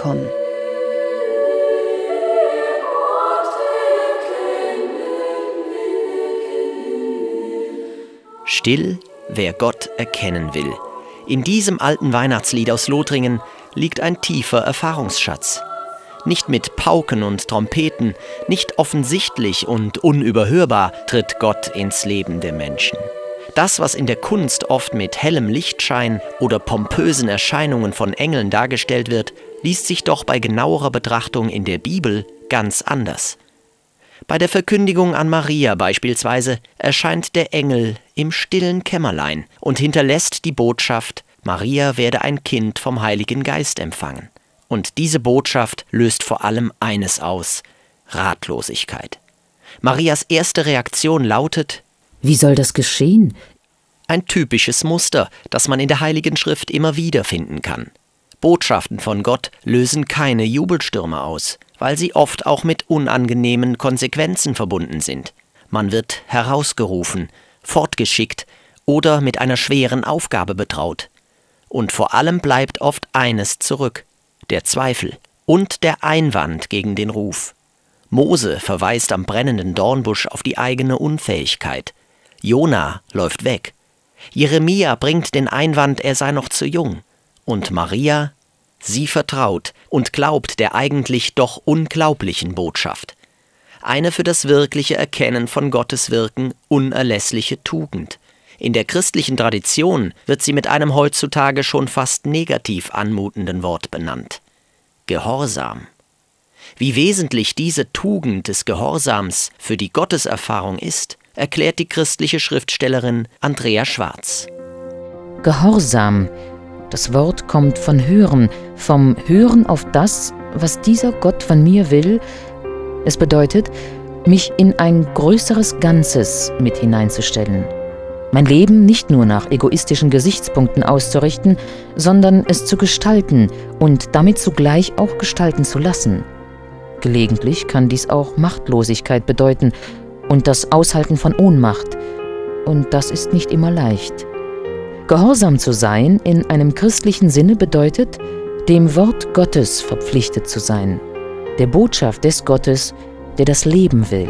Still, wer Gott erkennen will. In diesem alten Weihnachtslied aus Lothringen liegt ein tiefer Erfahrungsschatz. Nicht mit Pauken und Trompeten, nicht offensichtlich und unüberhörbar tritt Gott ins Leben der Menschen. Das, was in der Kunst oft mit hellem Lichtschein oder pompösen Erscheinungen von Engeln dargestellt wird, liest sich doch bei genauerer Betrachtung in der Bibel ganz anders. Bei der Verkündigung an Maria beispielsweise erscheint der Engel im stillen Kämmerlein und hinterlässt die Botschaft, Maria werde ein Kind vom Heiligen Geist empfangen. Und diese Botschaft löst vor allem eines aus: Ratlosigkeit. Marias erste Reaktion lautet: Wie soll das geschehen? Ein typisches Muster, das man in der Heiligen Schrift immer wieder finden kann. Botschaften von Gott lösen keine Jubelstürme aus, weil sie oft auch mit unangenehmen Konsequenzen verbunden sind. Man wird herausgerufen, fortgeschickt oder mit einer schweren Aufgabe betraut. Und vor allem bleibt oft eines zurück: der Zweifel und der Einwand gegen den Ruf. Mose verweist am brennenden Dornbusch auf die eigene Unfähigkeit. Jona läuft weg. Jeremia bringt den Einwand, er sei noch zu jung. Und Maria, sie vertraut und glaubt der eigentlich doch unglaublichen Botschaft. Eine für das wirkliche Erkennen von Gottes Wirken unerlässliche Tugend. In der christlichen Tradition wird sie mit einem heutzutage schon fast negativ anmutenden Wort benannt: Gehorsam. Wie wesentlich diese Tugend des Gehorsams für die Gotteserfahrung ist, erklärt die christliche Schriftstellerin Andrea Schwarz. Gehorsam. Das Wort kommt von Hören, vom Hören auf das, was dieser Gott von mir will. Es bedeutet, mich in ein größeres Ganzes mit hineinzustellen. Mein Leben nicht nur nach egoistischen Gesichtspunkten auszurichten, sondern es zu gestalten und damit zugleich auch gestalten zu lassen. Gelegentlich kann dies auch Machtlosigkeit bedeuten und das Aushalten von Ohnmacht. Und das ist nicht immer leicht. Gehorsam zu sein in einem christlichen Sinne bedeutet, dem Wort Gottes verpflichtet zu sein, der Botschaft des Gottes, der das Leben will.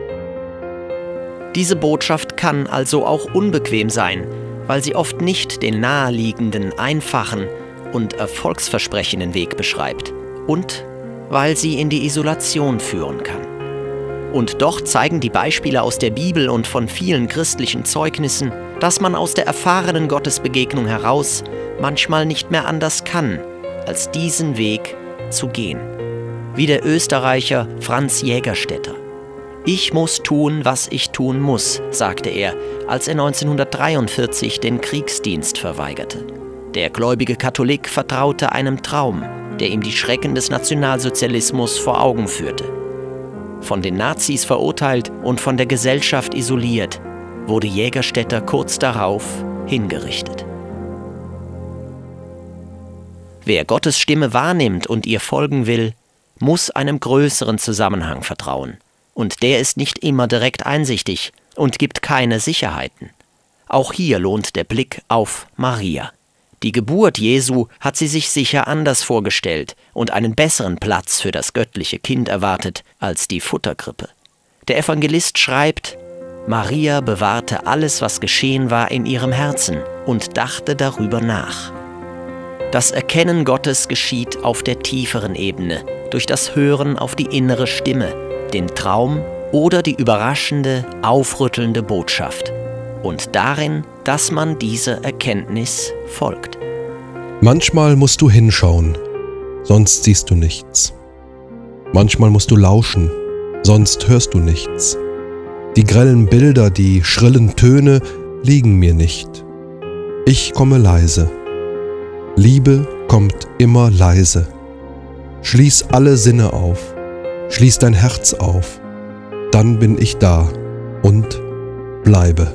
Diese Botschaft kann also auch unbequem sein, weil sie oft nicht den naheliegenden, einfachen und erfolgsversprechenden Weg beschreibt und weil sie in die Isolation führen kann. Und doch zeigen die Beispiele aus der Bibel und von vielen christlichen Zeugnissen, dass man aus der erfahrenen Gottesbegegnung heraus manchmal nicht mehr anders kann, als diesen Weg zu gehen. Wie der Österreicher Franz Jägerstätter. Ich muss tun, was ich tun muss, sagte er, als er neunzehnhundertdreiundvierzig den Kriegsdienst verweigerte. Der gläubige Katholik vertraute einem Traum, der ihm die Schrecken des Nationalsozialismus vor Augen führte. Von den Nazis verurteilt und von der Gesellschaft isoliert, wurde Jägerstätter kurz darauf hingerichtet. Wer Gottes Stimme wahrnimmt und ihr folgen will, muss einem größeren Zusammenhang vertrauen. Und der ist nicht immer direkt einsichtig und gibt keine Sicherheiten. Auch hier lohnt der Blick auf Maria. Die Geburt Jesu hat sie sich sicher anders vorgestellt und einen besseren Platz für das göttliche Kind erwartet als die Futterkrippe. Der Evangelist schreibt: Maria bewahrte alles, was geschehen war, in ihrem Herzen und dachte darüber nach. Das Erkennen Gottes geschieht auf der tieferen Ebene, durch das Hören auf die innere Stimme, den Traum oder die überraschende, aufrüttelnde Botschaft. Und darin, dass man dieser Erkenntnis folgt. Manchmal musst du hinschauen, sonst siehst du nichts. Manchmal musst du lauschen, sonst hörst du nichts. Die grellen Bilder, die schrillen Töne liegen mir nicht. Ich komme leise. Liebe kommt immer leise. Schließ alle Sinne auf, schließ dein Herz auf, dann bin ich da und bleibe.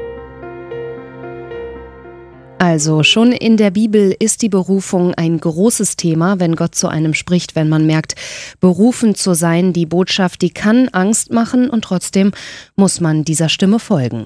Also schon in der Bibel ist die Berufung ein großes Thema, wenn Gott zu einem spricht, wenn man merkt, berufen zu sein, die Botschaft, die kann Angst machen und trotzdem muss man dieser Stimme folgen.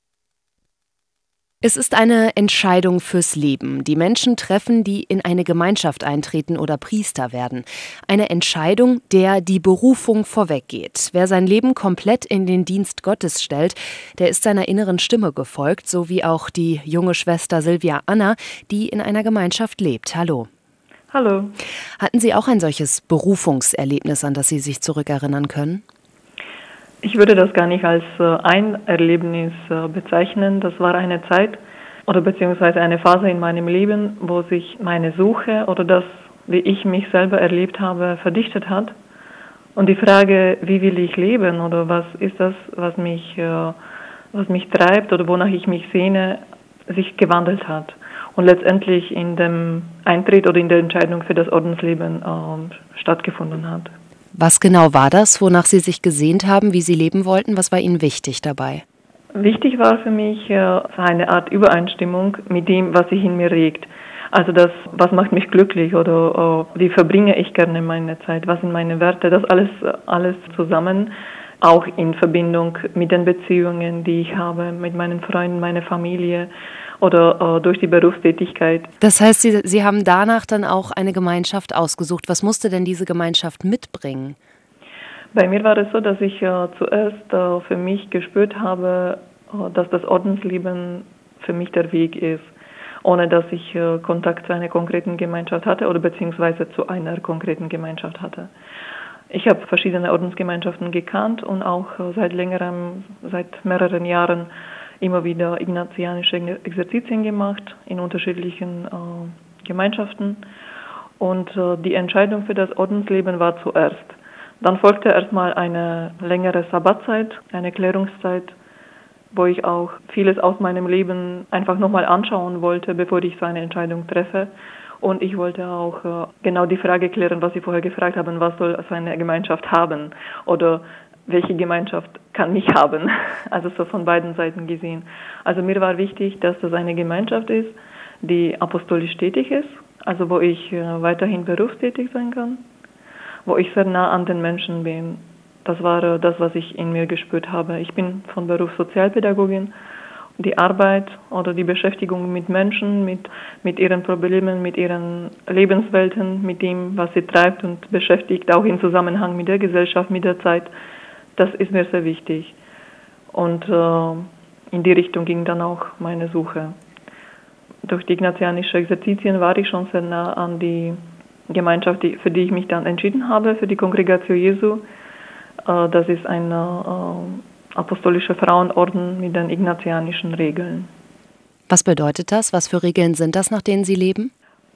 Es ist eine Entscheidung fürs Leben. Die Menschen treffen, die in eine Gemeinschaft eintreten oder Priester werden. Eine Entscheidung, der die Berufung vorweggeht. Wer sein Leben komplett in den Dienst Gottes stellt, der ist seiner inneren Stimme gefolgt, so wie auch die junge Schwester Silvia Anna, die in einer Gemeinschaft lebt. Hallo. Hallo. Hatten Sie auch ein solches Berufungserlebnis, an das Sie sich zurückerinnern können? Ich würde das gar nicht als äh, ein Erlebnis äh, bezeichnen. Das war eine Zeit oder beziehungsweise eine Phase in meinem Leben, wo sich meine Suche oder das, wie ich mich selber erlebt habe, verdichtet hat. Und die Frage, wie will ich leben oder was ist das, was mich, äh, was mich treibt oder wonach ich mich sehne, sich gewandelt hat. Und letztendlich in dem Eintritt oder in der Entscheidung für das Ordensleben äh, stattgefunden hat. Was genau war das, wonach Sie sich gesehnt haben, wie Sie leben wollten? Was war Ihnen wichtig dabei? Wichtig war für mich äh, eine Art Übereinstimmung mit dem, was sich in mir regt. Also das, was macht mich glücklich oder äh, wie verbringe ich gerne meine Zeit, was sind meine Werte, das alles, alles zusammen, auch in Verbindung mit den Beziehungen, die ich habe, mit meinen Freunden, meiner Familie oder äh, durch die Berufstätigkeit. Das heißt, Sie, Sie haben danach dann auch eine Gemeinschaft ausgesucht. Was musste denn diese Gemeinschaft mitbringen? Bei mir war es so, dass ich äh, zuerst äh, für mich gespürt habe, äh, dass das Ordensleben für mich der Weg ist, ohne dass ich äh, Kontakt zu einer konkreten Gemeinschaft hatte oder beziehungsweise zu einer konkreten Gemeinschaft hatte. Ich habe verschiedene Ordensgemeinschaften gekannt und auch äh, seit längerem, seit mehreren Jahren immer wieder ignatianische Exerzitien gemacht in unterschiedlichen äh, Gemeinschaften. Und äh, die Entscheidung für das Ordensleben war zuerst. Dann folgte erstmal eine längere Sabbatzeit, eine Klärungszeit, wo ich auch vieles aus meinem Leben einfach nochmal anschauen wollte, bevor ich so eine Entscheidung treffe. Und ich wollte auch äh, genau die Frage klären, was Sie vorher gefragt haben, was soll so eine Gemeinschaft haben oder welche Gemeinschaft kann mich haben, also so von beiden Seiten gesehen. Also mir war wichtig, dass das eine Gemeinschaft ist, die apostolisch tätig ist, also wo ich äh, weiterhin berufstätig sein kann, wo ich sehr nah an den Menschen bin. Das war äh, das, was ich in mir gespürt habe. Ich bin von Beruf Sozialpädagogin. Die Arbeit oder die Beschäftigung mit Menschen, mit, mit ihren Problemen, mit ihren Lebenswelten, mit dem, was sie treibt und beschäftigt, auch im Zusammenhang mit der Gesellschaft, mit der Zeit, das ist mir sehr wichtig. Und äh, in die Richtung ging dann auch meine Suche. Durch die ignatianische Exerzitien war ich schon sehr nah an die Gemeinschaft, die, für die ich mich dann entschieden habe, für die Kongregatio Jesu. Äh, das ist ein äh, apostolischer Frauenorden mit den ignatianischen Regeln. Was bedeutet das? Was für Regeln sind das, nach denen Sie leben?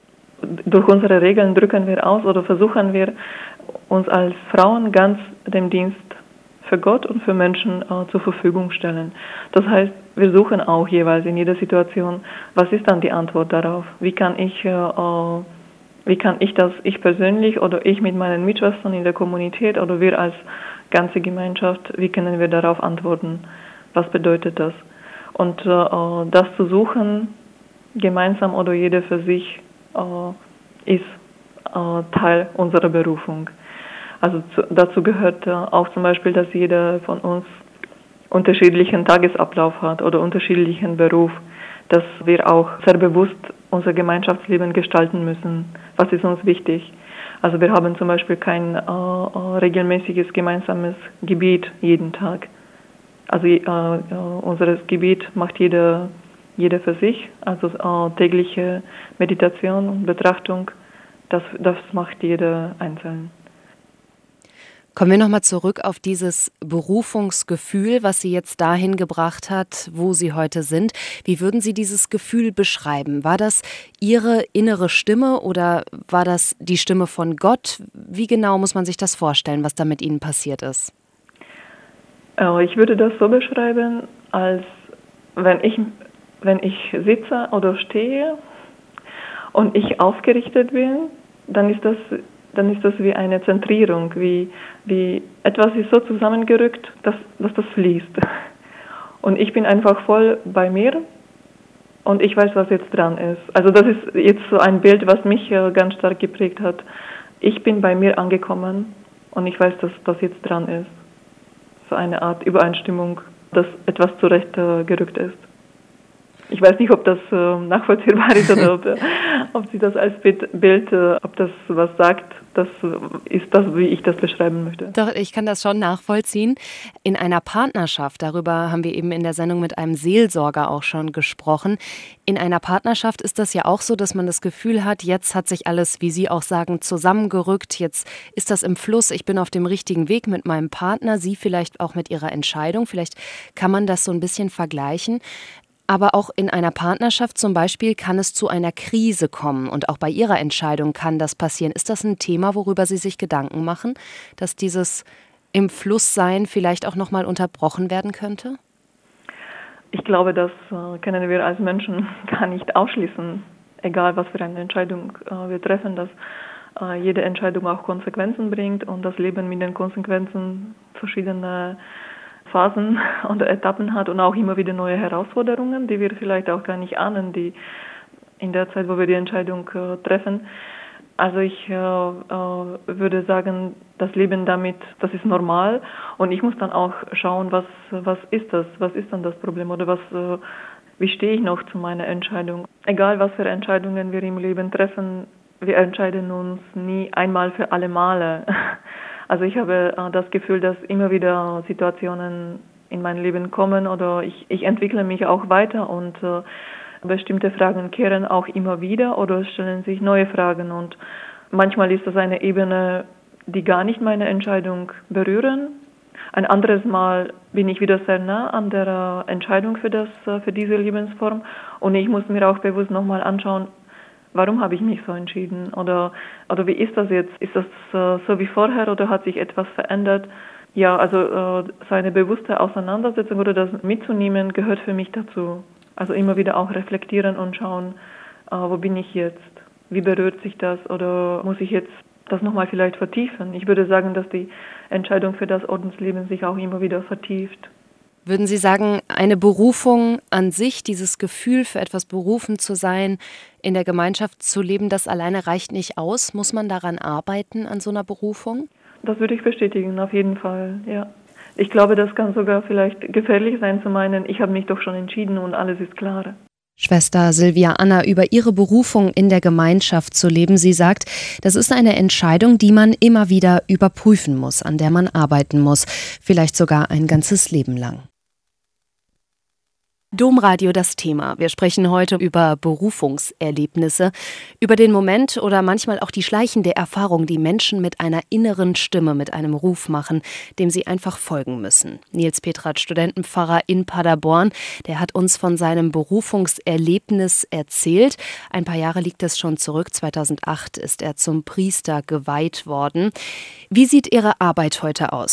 Durch unsere Regeln drücken wir aus oder versuchen wir, uns als Frauen ganz dem Dienst für Gott und für Menschen äh, zur Verfügung stellen. Das heißt, wir suchen auch jeweils in jeder Situation, was ist dann die Antwort darauf? Wie kann ich, äh, wie kann ich das, ich persönlich oder ich mit meinen Mitschwestern in der Kommunität oder wir als ganze Gemeinschaft, wie können wir darauf antworten? Was bedeutet das? Und äh, das zu suchen, gemeinsam oder jeder für sich, äh, ist äh, Teil unserer Berufung. Also zu, dazu gehört äh, auch zum Beispiel, dass jeder von uns unterschiedlichen Tagesablauf hat oder unterschiedlichen Beruf, dass wir auch sehr bewusst unser Gemeinschaftsleben gestalten müssen. Was ist uns wichtig? Also wir haben zum Beispiel kein äh, regelmäßiges gemeinsames Gebet jeden Tag. Also äh, äh, unser Gebet macht jeder, jeder für sich. Also äh, tägliche Meditation und Betrachtung, das, das macht jeder einzeln. Kommen wir nochmal zurück auf dieses Berufungsgefühl, was Sie jetzt dahin gebracht hat, wo Sie heute sind. Wie würden Sie dieses Gefühl beschreiben? War das Ihre innere Stimme oder war das die Stimme von Gott? Wie genau muss man sich das vorstellen, was da mit Ihnen passiert ist? Ich würde das so beschreiben, als wenn ich, wenn ich sitze oder stehe und ich aufgerichtet bin, dann ist das dann ist das wie eine Zentrierung, wie, wie etwas ist so zusammengerückt, dass, dass das fließt. Und ich bin einfach voll bei mir und ich weiß, was jetzt dran ist. Also das ist jetzt so ein Bild, was mich ganz stark geprägt hat. Ich bin bei mir angekommen und ich weiß, dass das jetzt dran ist. So eine Art Übereinstimmung, dass etwas zurechtgerückt ist. Ich weiß nicht, ob das äh, nachvollziehbar ist oder ob, ob Sie das als Bild, äh, ob das was sagt. Das ist das, wie ich das beschreiben möchte. Doch, ich kann das schon nachvollziehen. In einer Partnerschaft, darüber haben wir eben in der Sendung mit einem Seelsorger auch schon gesprochen. In einer Partnerschaft ist das ja auch so, dass man das Gefühl hat, jetzt hat sich alles, wie Sie auch sagen, zusammengerückt. Jetzt ist das im Fluss. Ich bin auf dem richtigen Weg mit meinem Partner. Sie vielleicht auch mit Ihrer Entscheidung. Vielleicht kann man das so ein bisschen vergleichen. Aber auch in einer Partnerschaft zum Beispiel kann es zu einer Krise kommen und auch bei Ihrer Entscheidung kann das passieren. Ist das ein Thema, worüber Sie sich Gedanken machen, dass dieses im Fluss sein vielleicht auch nochmal unterbrochen werden könnte? Ich glaube, das äh, können wir als Menschen gar nicht ausschließen, egal was für eine Entscheidung äh, wir treffen, dass äh, jede Entscheidung auch Konsequenzen bringt und das Leben mit den Konsequenzen verschiedene Phasen oder Etappen hat und auch immer wieder neue Herausforderungen, die wir vielleicht auch gar nicht ahnen, die in der Zeit, wo wir die Entscheidung äh, treffen. Also ich äh, äh, würde sagen, das Leben damit, das ist normal und ich muss dann auch schauen, was was ist das, was ist dann das Problem oder was, äh, wie stehe ich noch zu meiner Entscheidung. Egal, was für Entscheidungen wir im Leben treffen, wir entscheiden uns nie einmal für alle Male. Also ich habe äh, das Gefühl, dass immer wieder Situationen in mein Leben kommen oder ich, ich entwickle mich auch weiter und äh, bestimmte Fragen kehren auch immer wieder oder stellen sich neue Fragen und manchmal ist das eine Ebene, die gar nicht meine Entscheidung berühren. Ein anderes Mal bin ich wieder sehr nah an der Entscheidung für, das, für diese Lebensform und ich muss mir auch bewusst nochmal anschauen, warum habe ich mich so entschieden? Oder, oder wie ist das jetzt? Ist das äh, so wie vorher oder hat sich etwas verändert? Ja, also äh, so eine bewusste Auseinandersetzung oder das mitzunehmen gehört für mich dazu. Also immer wieder auch reflektieren und schauen, äh, wo bin ich jetzt? Wie berührt sich das? Oder muss ich jetzt das nochmal vielleicht vertiefen? Ich würde sagen, dass die Entscheidung für das Ordensleben sich auch immer wieder vertieft. Würden Sie sagen, eine Berufung an sich, dieses Gefühl für etwas berufen zu sein, in der Gemeinschaft zu leben, das alleine reicht nicht aus? Muss man daran arbeiten, an so einer Berufung? Das würde ich bestätigen, auf jeden Fall, ja. Ich glaube, das kann sogar vielleicht gefährlich sein zu meinen, ich habe mich doch schon entschieden und alles ist klar. Schwester Silvia Anna über ihre Berufung in der Gemeinschaft zu leben. Sie sagt, das ist eine Entscheidung, die man immer wieder überprüfen muss, an der man arbeiten muss, vielleicht sogar ein ganzes Leben lang. Domradio das Thema. Wir sprechen heute über Berufungserlebnisse, über den Moment oder manchmal auch die schleichende Erfahrung, die Menschen mit einer inneren Stimme, mit einem Ruf machen, dem sie einfach folgen müssen. Nils Petrat, Studentenpfarrer in Paderborn, der hat uns von seinem Berufungserlebnis erzählt. Ein paar Jahre liegt es schon zurück. zweitausendacht ist er zum Priester geweiht worden. Wie sieht Ihre Arbeit heute aus?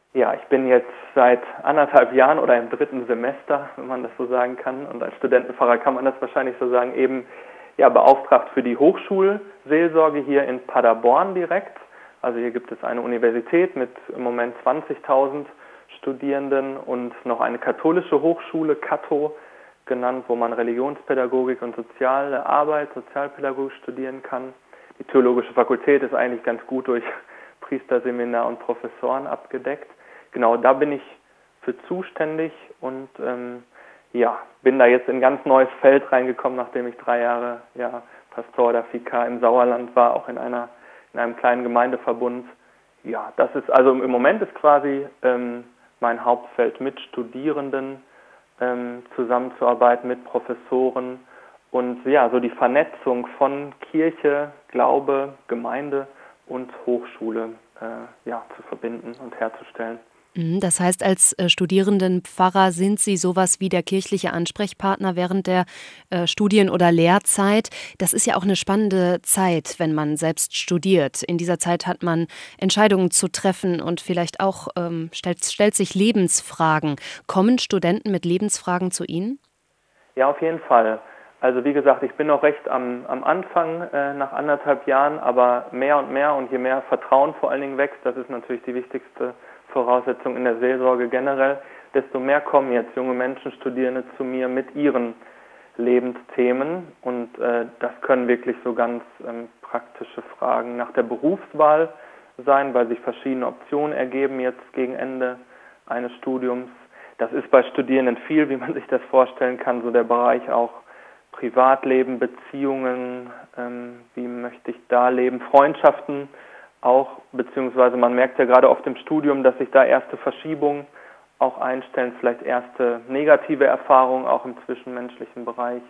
Ja, ich bin jetzt seit anderthalb Jahren oder im dritten Semester, wenn man das so sagen kann, und als Studentenpfarrer kann man das wahrscheinlich so sagen, eben ja, beauftragt für die Hochschulseelsorge hier in Paderborn direkt. Also hier gibt es eine Universität mit im Moment zwanzigtausend Studierenden und noch eine katholische Hochschule, Cato genannt, wo man Religionspädagogik und soziale Arbeit, Sozialpädagogik studieren kann. Die theologische Fakultät ist eigentlich ganz gut durch Priesterseminar und Professoren abgedeckt. Genau, da bin ich für zuständig und ähm, ja, bin da jetzt in ein ganz neues Feld reingekommen, nachdem ich drei Jahre ja, Pastor oder Vikar im Sauerland war, auch in einer in einem kleinen Gemeindeverbund. Ja, das ist also im Moment ist quasi ähm, mein Hauptfeld, mit Studierenden ähm, zusammenzuarbeiten, mit Professoren und ja, so die Vernetzung von Kirche, Glaube, Gemeinde und Hochschule äh, ja, zu verbinden und herzustellen. Das heißt, als äh, Studierendenpfarrer sind Sie sowas wie der kirchliche Ansprechpartner während der äh, Studien- oder Lehrzeit. Das ist ja auch eine spannende Zeit, wenn man selbst studiert. In dieser Zeit hat man Entscheidungen zu treffen und vielleicht auch ähm, stellt, stellt sich Lebensfragen. Kommen Studenten mit Lebensfragen zu Ihnen? Ja, auf jeden Fall. Also wie gesagt, ich bin noch recht am, am Anfang äh, nach anderthalb Jahren, aber mehr und mehr und je mehr Vertrauen vor allen Dingen wächst, das ist natürlich die wichtigste Voraussetzung in der Seelsorge generell, desto mehr kommen jetzt junge Menschen, Studierende zu mir mit ihren Lebensthemen und äh, das können wirklich so ganz ähm, praktische Fragen nach der Berufswahl sein, weil sich verschiedene Optionen ergeben jetzt gegen Ende eines Studiums. Das ist bei Studierenden viel, wie man sich das vorstellen kann, so der Bereich auch Privatleben, Beziehungen, ähm, wie möchte ich da leben, Freundschaften, auch, beziehungsweise man merkt ja gerade oft im Studium, dass sich da erste Verschiebungen auch einstellen, vielleicht erste negative Erfahrungen auch im zwischenmenschlichen Bereich.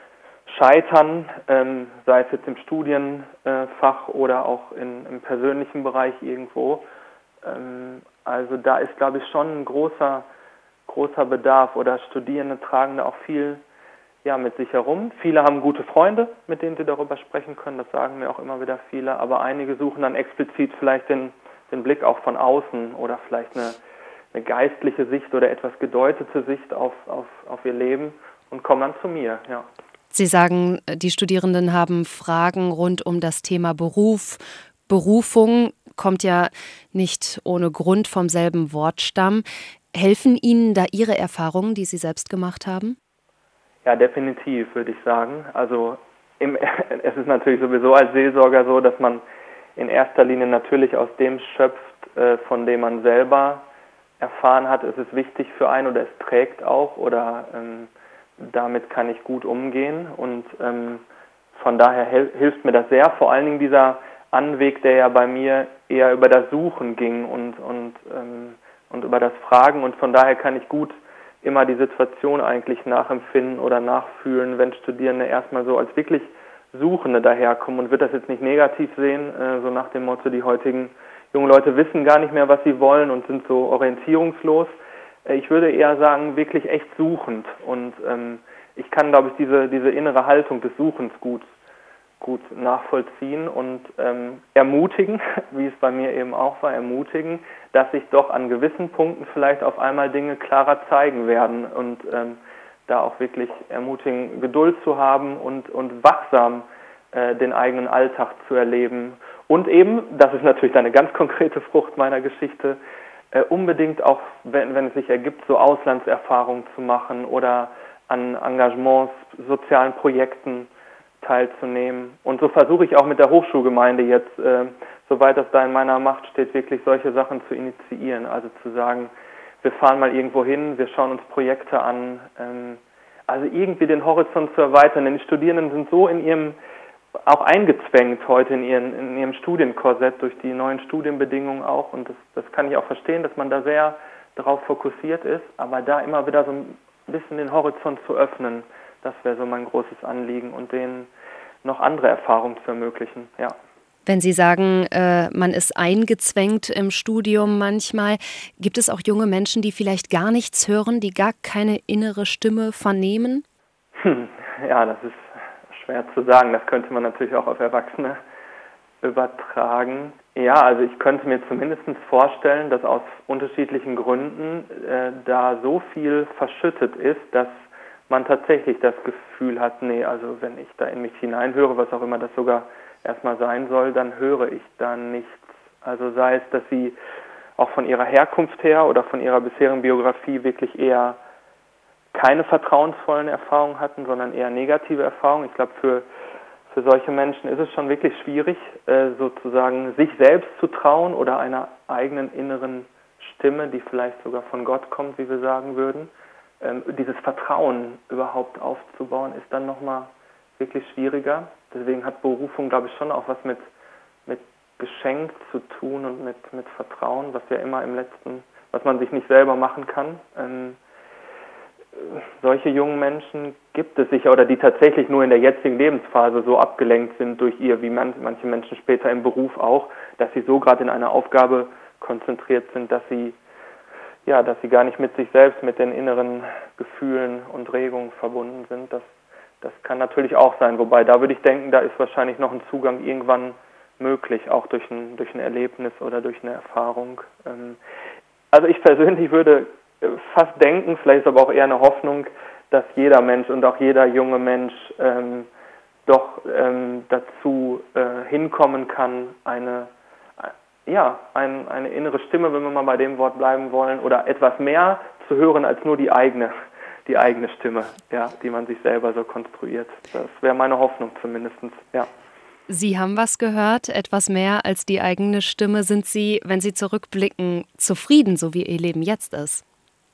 Scheitern, ähm, sei es jetzt im Studienfach oder auch in, im persönlichen Bereich irgendwo. Ähm, also da ist, glaube ich, schon ein großer, großer Bedarf oder Studierende tragen da auch viel ja, mit sich herum. Viele haben gute Freunde, mit denen sie darüber sprechen können, das sagen mir auch immer wieder viele, aber einige suchen dann explizit vielleicht den, den Blick auch von außen oder vielleicht eine, eine geistliche Sicht oder etwas gedeutete Sicht auf, auf, auf ihr Leben und kommen dann zu mir, ja. Sie sagen, die Studierenden haben Fragen rund um das Thema Beruf. Berufung kommt ja nicht ohne Grund vom selben Wortstamm. Helfen Ihnen da Ihre Erfahrungen, die Sie selbst gemacht haben? Ja, definitiv, würde ich sagen. Also im, es ist natürlich sowieso als Seelsorger so, dass man in erster Linie natürlich aus dem schöpft, äh, von dem man selber erfahren hat. Es ist wichtig für einen oder es trägt auch oder ähm, damit kann ich gut umgehen und ähm, von daher hel- hilft mir das sehr. Vor allen Dingen dieser Anweg, der ja bei mir eher über das Suchen ging und, und, ähm, und über das Fragen und von daher kann ich gut immer die Situation eigentlich nachempfinden oder nachfühlen, wenn Studierende erstmal so als wirklich Suchende daherkommen und wird das jetzt nicht negativ sehen, äh, so nach dem Motto, die heutigen jungen Leute wissen gar nicht mehr, was sie wollen und sind so orientierungslos. Äh, ich würde eher sagen, wirklich echt suchend und ähm, ich kann, glaube ich, diese, diese innere Haltung des Suchens gut, gut nachvollziehen und ähm, ermutigen, wie es bei mir eben auch war, ermutigen, dass sich doch an gewissen Punkten vielleicht auf einmal Dinge klarer zeigen werden und ähm, da auch wirklich ermutigen, Geduld zu haben und, und wachsam äh, den eigenen Alltag zu erleben und eben, das ist natürlich eine ganz konkrete Frucht meiner Geschichte, äh, unbedingt auch, wenn, wenn es sich ergibt, so Auslandserfahrungen zu machen oder an Engagements, sozialen Projekten teilzunehmen. Und so versuche ich auch mit der Hochschulgemeinde jetzt, äh, soweit das da in meiner Macht steht, wirklich solche Sachen zu initiieren. Also zu sagen, wir fahren mal irgendwo hin, wir schauen uns Projekte an. Ähm, also irgendwie den Horizont zu erweitern. Denn die Studierenden sind so in ihrem, auch eingezwängt heute in, ihren, in ihrem Studienkorsett durch die neuen Studienbedingungen auch. Und das, das kann ich auch verstehen, dass man da sehr darauf fokussiert ist. Aber da immer wieder so ein bisschen den Horizont zu öffnen, das wäre so mein großes Anliegen und denen noch andere Erfahrungen zu ermöglichen, ja. Wenn Sie sagen, äh, man ist eingezwängt im Studium manchmal, gibt es auch junge Menschen, die vielleicht gar nichts hören, die gar keine innere Stimme vernehmen? Hm, ja, das ist schwer zu sagen. Das könnte man natürlich auch auf Erwachsene übertragen. Ja, also ich könnte mir zumindest vorstellen, dass aus unterschiedlichen Gründen äh, da so viel verschüttet ist, dass man tatsächlich das Gefühl hat, nee, also wenn ich da in mich hineinhöre, was auch immer das sogar erstmal sein soll, dann höre ich da nichts. Also sei es, dass sie auch von ihrer Herkunft her oder von ihrer bisherigen Biografie wirklich eher keine vertrauensvollen Erfahrungen hatten, sondern eher negative Erfahrungen. Ich glaube, für Für solche Menschen ist es schon wirklich schwierig, sozusagen sich selbst zu trauen oder einer eigenen inneren Stimme, die vielleicht sogar von Gott kommt, wie wir sagen würden. Dieses Vertrauen überhaupt aufzubauen, ist dann nochmal wirklich schwieriger. Deswegen hat Berufung, glaube ich, schon auch was mit, mit Geschenk zu tun und mit, mit Vertrauen, was ja immer im letzten, was man sich nicht selber machen kann. Solche jungen Menschen gibt es sicher, oder die tatsächlich nur in der jetzigen Lebensphase so abgelenkt sind durch ihr, wie man, manche Menschen später im Beruf auch, dass sie so gerade in einer Aufgabe konzentriert sind, dass sie, ja, dass sie gar nicht mit sich selbst, mit den inneren Gefühlen und Regungen verbunden sind. Das, das kann natürlich auch sein, wobei da würde ich denken, da ist wahrscheinlich noch ein Zugang irgendwann möglich, auch durch ein, durch ein Erlebnis oder durch eine Erfahrung. Also ich persönlich würde fast denken, vielleicht ist aber auch eher eine Hoffnung, dass jeder Mensch und auch jeder junge Mensch ähm, doch ähm, dazu äh, hinkommen kann, eine, äh, ja, ein, eine innere Stimme, wenn wir mal bei dem Wort bleiben wollen, oder etwas mehr zu hören als nur die eigene, die eigene Stimme, ja, die man sich selber so konstruiert. Das wäre meine Hoffnung zumindest, ja. Sie haben was gehört, etwas mehr als die eigene Stimme. Sind Sie, wenn Sie zurückblicken, zufrieden, so wie Ihr Leben jetzt ist?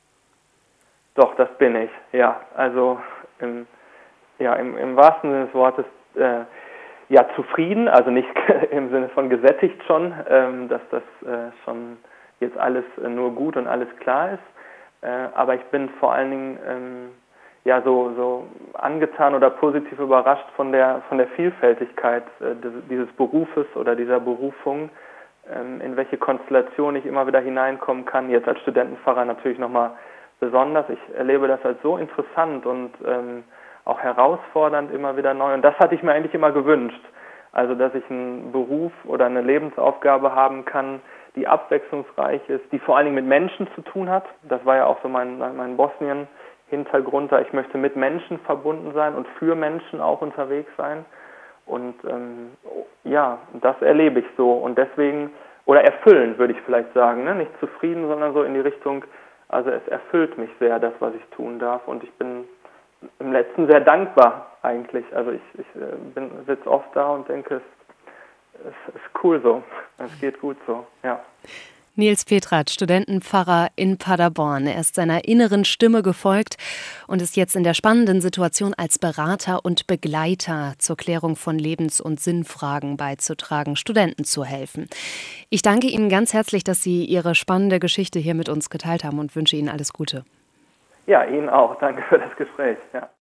Doch, das bin ich, ja. Also im, ja, im, im wahrsten Sinne des Wortes äh, ja zufrieden, also nicht im Sinne von gesättigt schon, ähm, dass das äh, schon jetzt alles äh, nur gut und alles klar ist. Äh, aber ich bin vor allen Dingen ähm, ja so, so angetan oder positiv überrascht von der von der Vielfältigkeit äh, dieses Berufes oder dieser Berufung, ähm, in welche Konstellation ich immer wieder hineinkommen kann. Jetzt als Studentenpfarrer natürlich nochmal besonders. Ich erlebe das als so interessant und ähm, auch herausfordernd immer wieder neu. Und das hatte ich mir eigentlich immer gewünscht. Also, dass ich einen Beruf oder eine Lebensaufgabe haben kann, die abwechslungsreich ist, die vor allen Dingen mit Menschen zu tun hat. Das war ja auch so mein, mein Bosnien-Hintergrund. Ich möchte mit Menschen verbunden sein und für Menschen auch unterwegs sein. Und ähm, ja, das erlebe ich so. Und deswegen, oder erfüllend würde ich vielleicht sagen, ne? Nicht zufrieden, sondern so in die Richtung, also es erfüllt mich sehr, das, was ich tun darf, und ich bin im Letzten sehr dankbar eigentlich. Also ich, ich bin sitze oft da und denke, es, es ist cool so, es geht gut so, ja. Nils Petrat, Studentenpfarrer in Paderborn. Er ist seiner inneren Stimme gefolgt und ist jetzt in der spannenden Situation, als Berater und Begleiter zur Klärung von Lebens- und Sinnfragen beizutragen, Studenten zu helfen. Ich danke Ihnen ganz herzlich, dass Sie Ihre spannende Geschichte hier mit uns geteilt haben und wünsche Ihnen alles Gute. Ja, Ihnen auch. Danke für das Gespräch. Ja.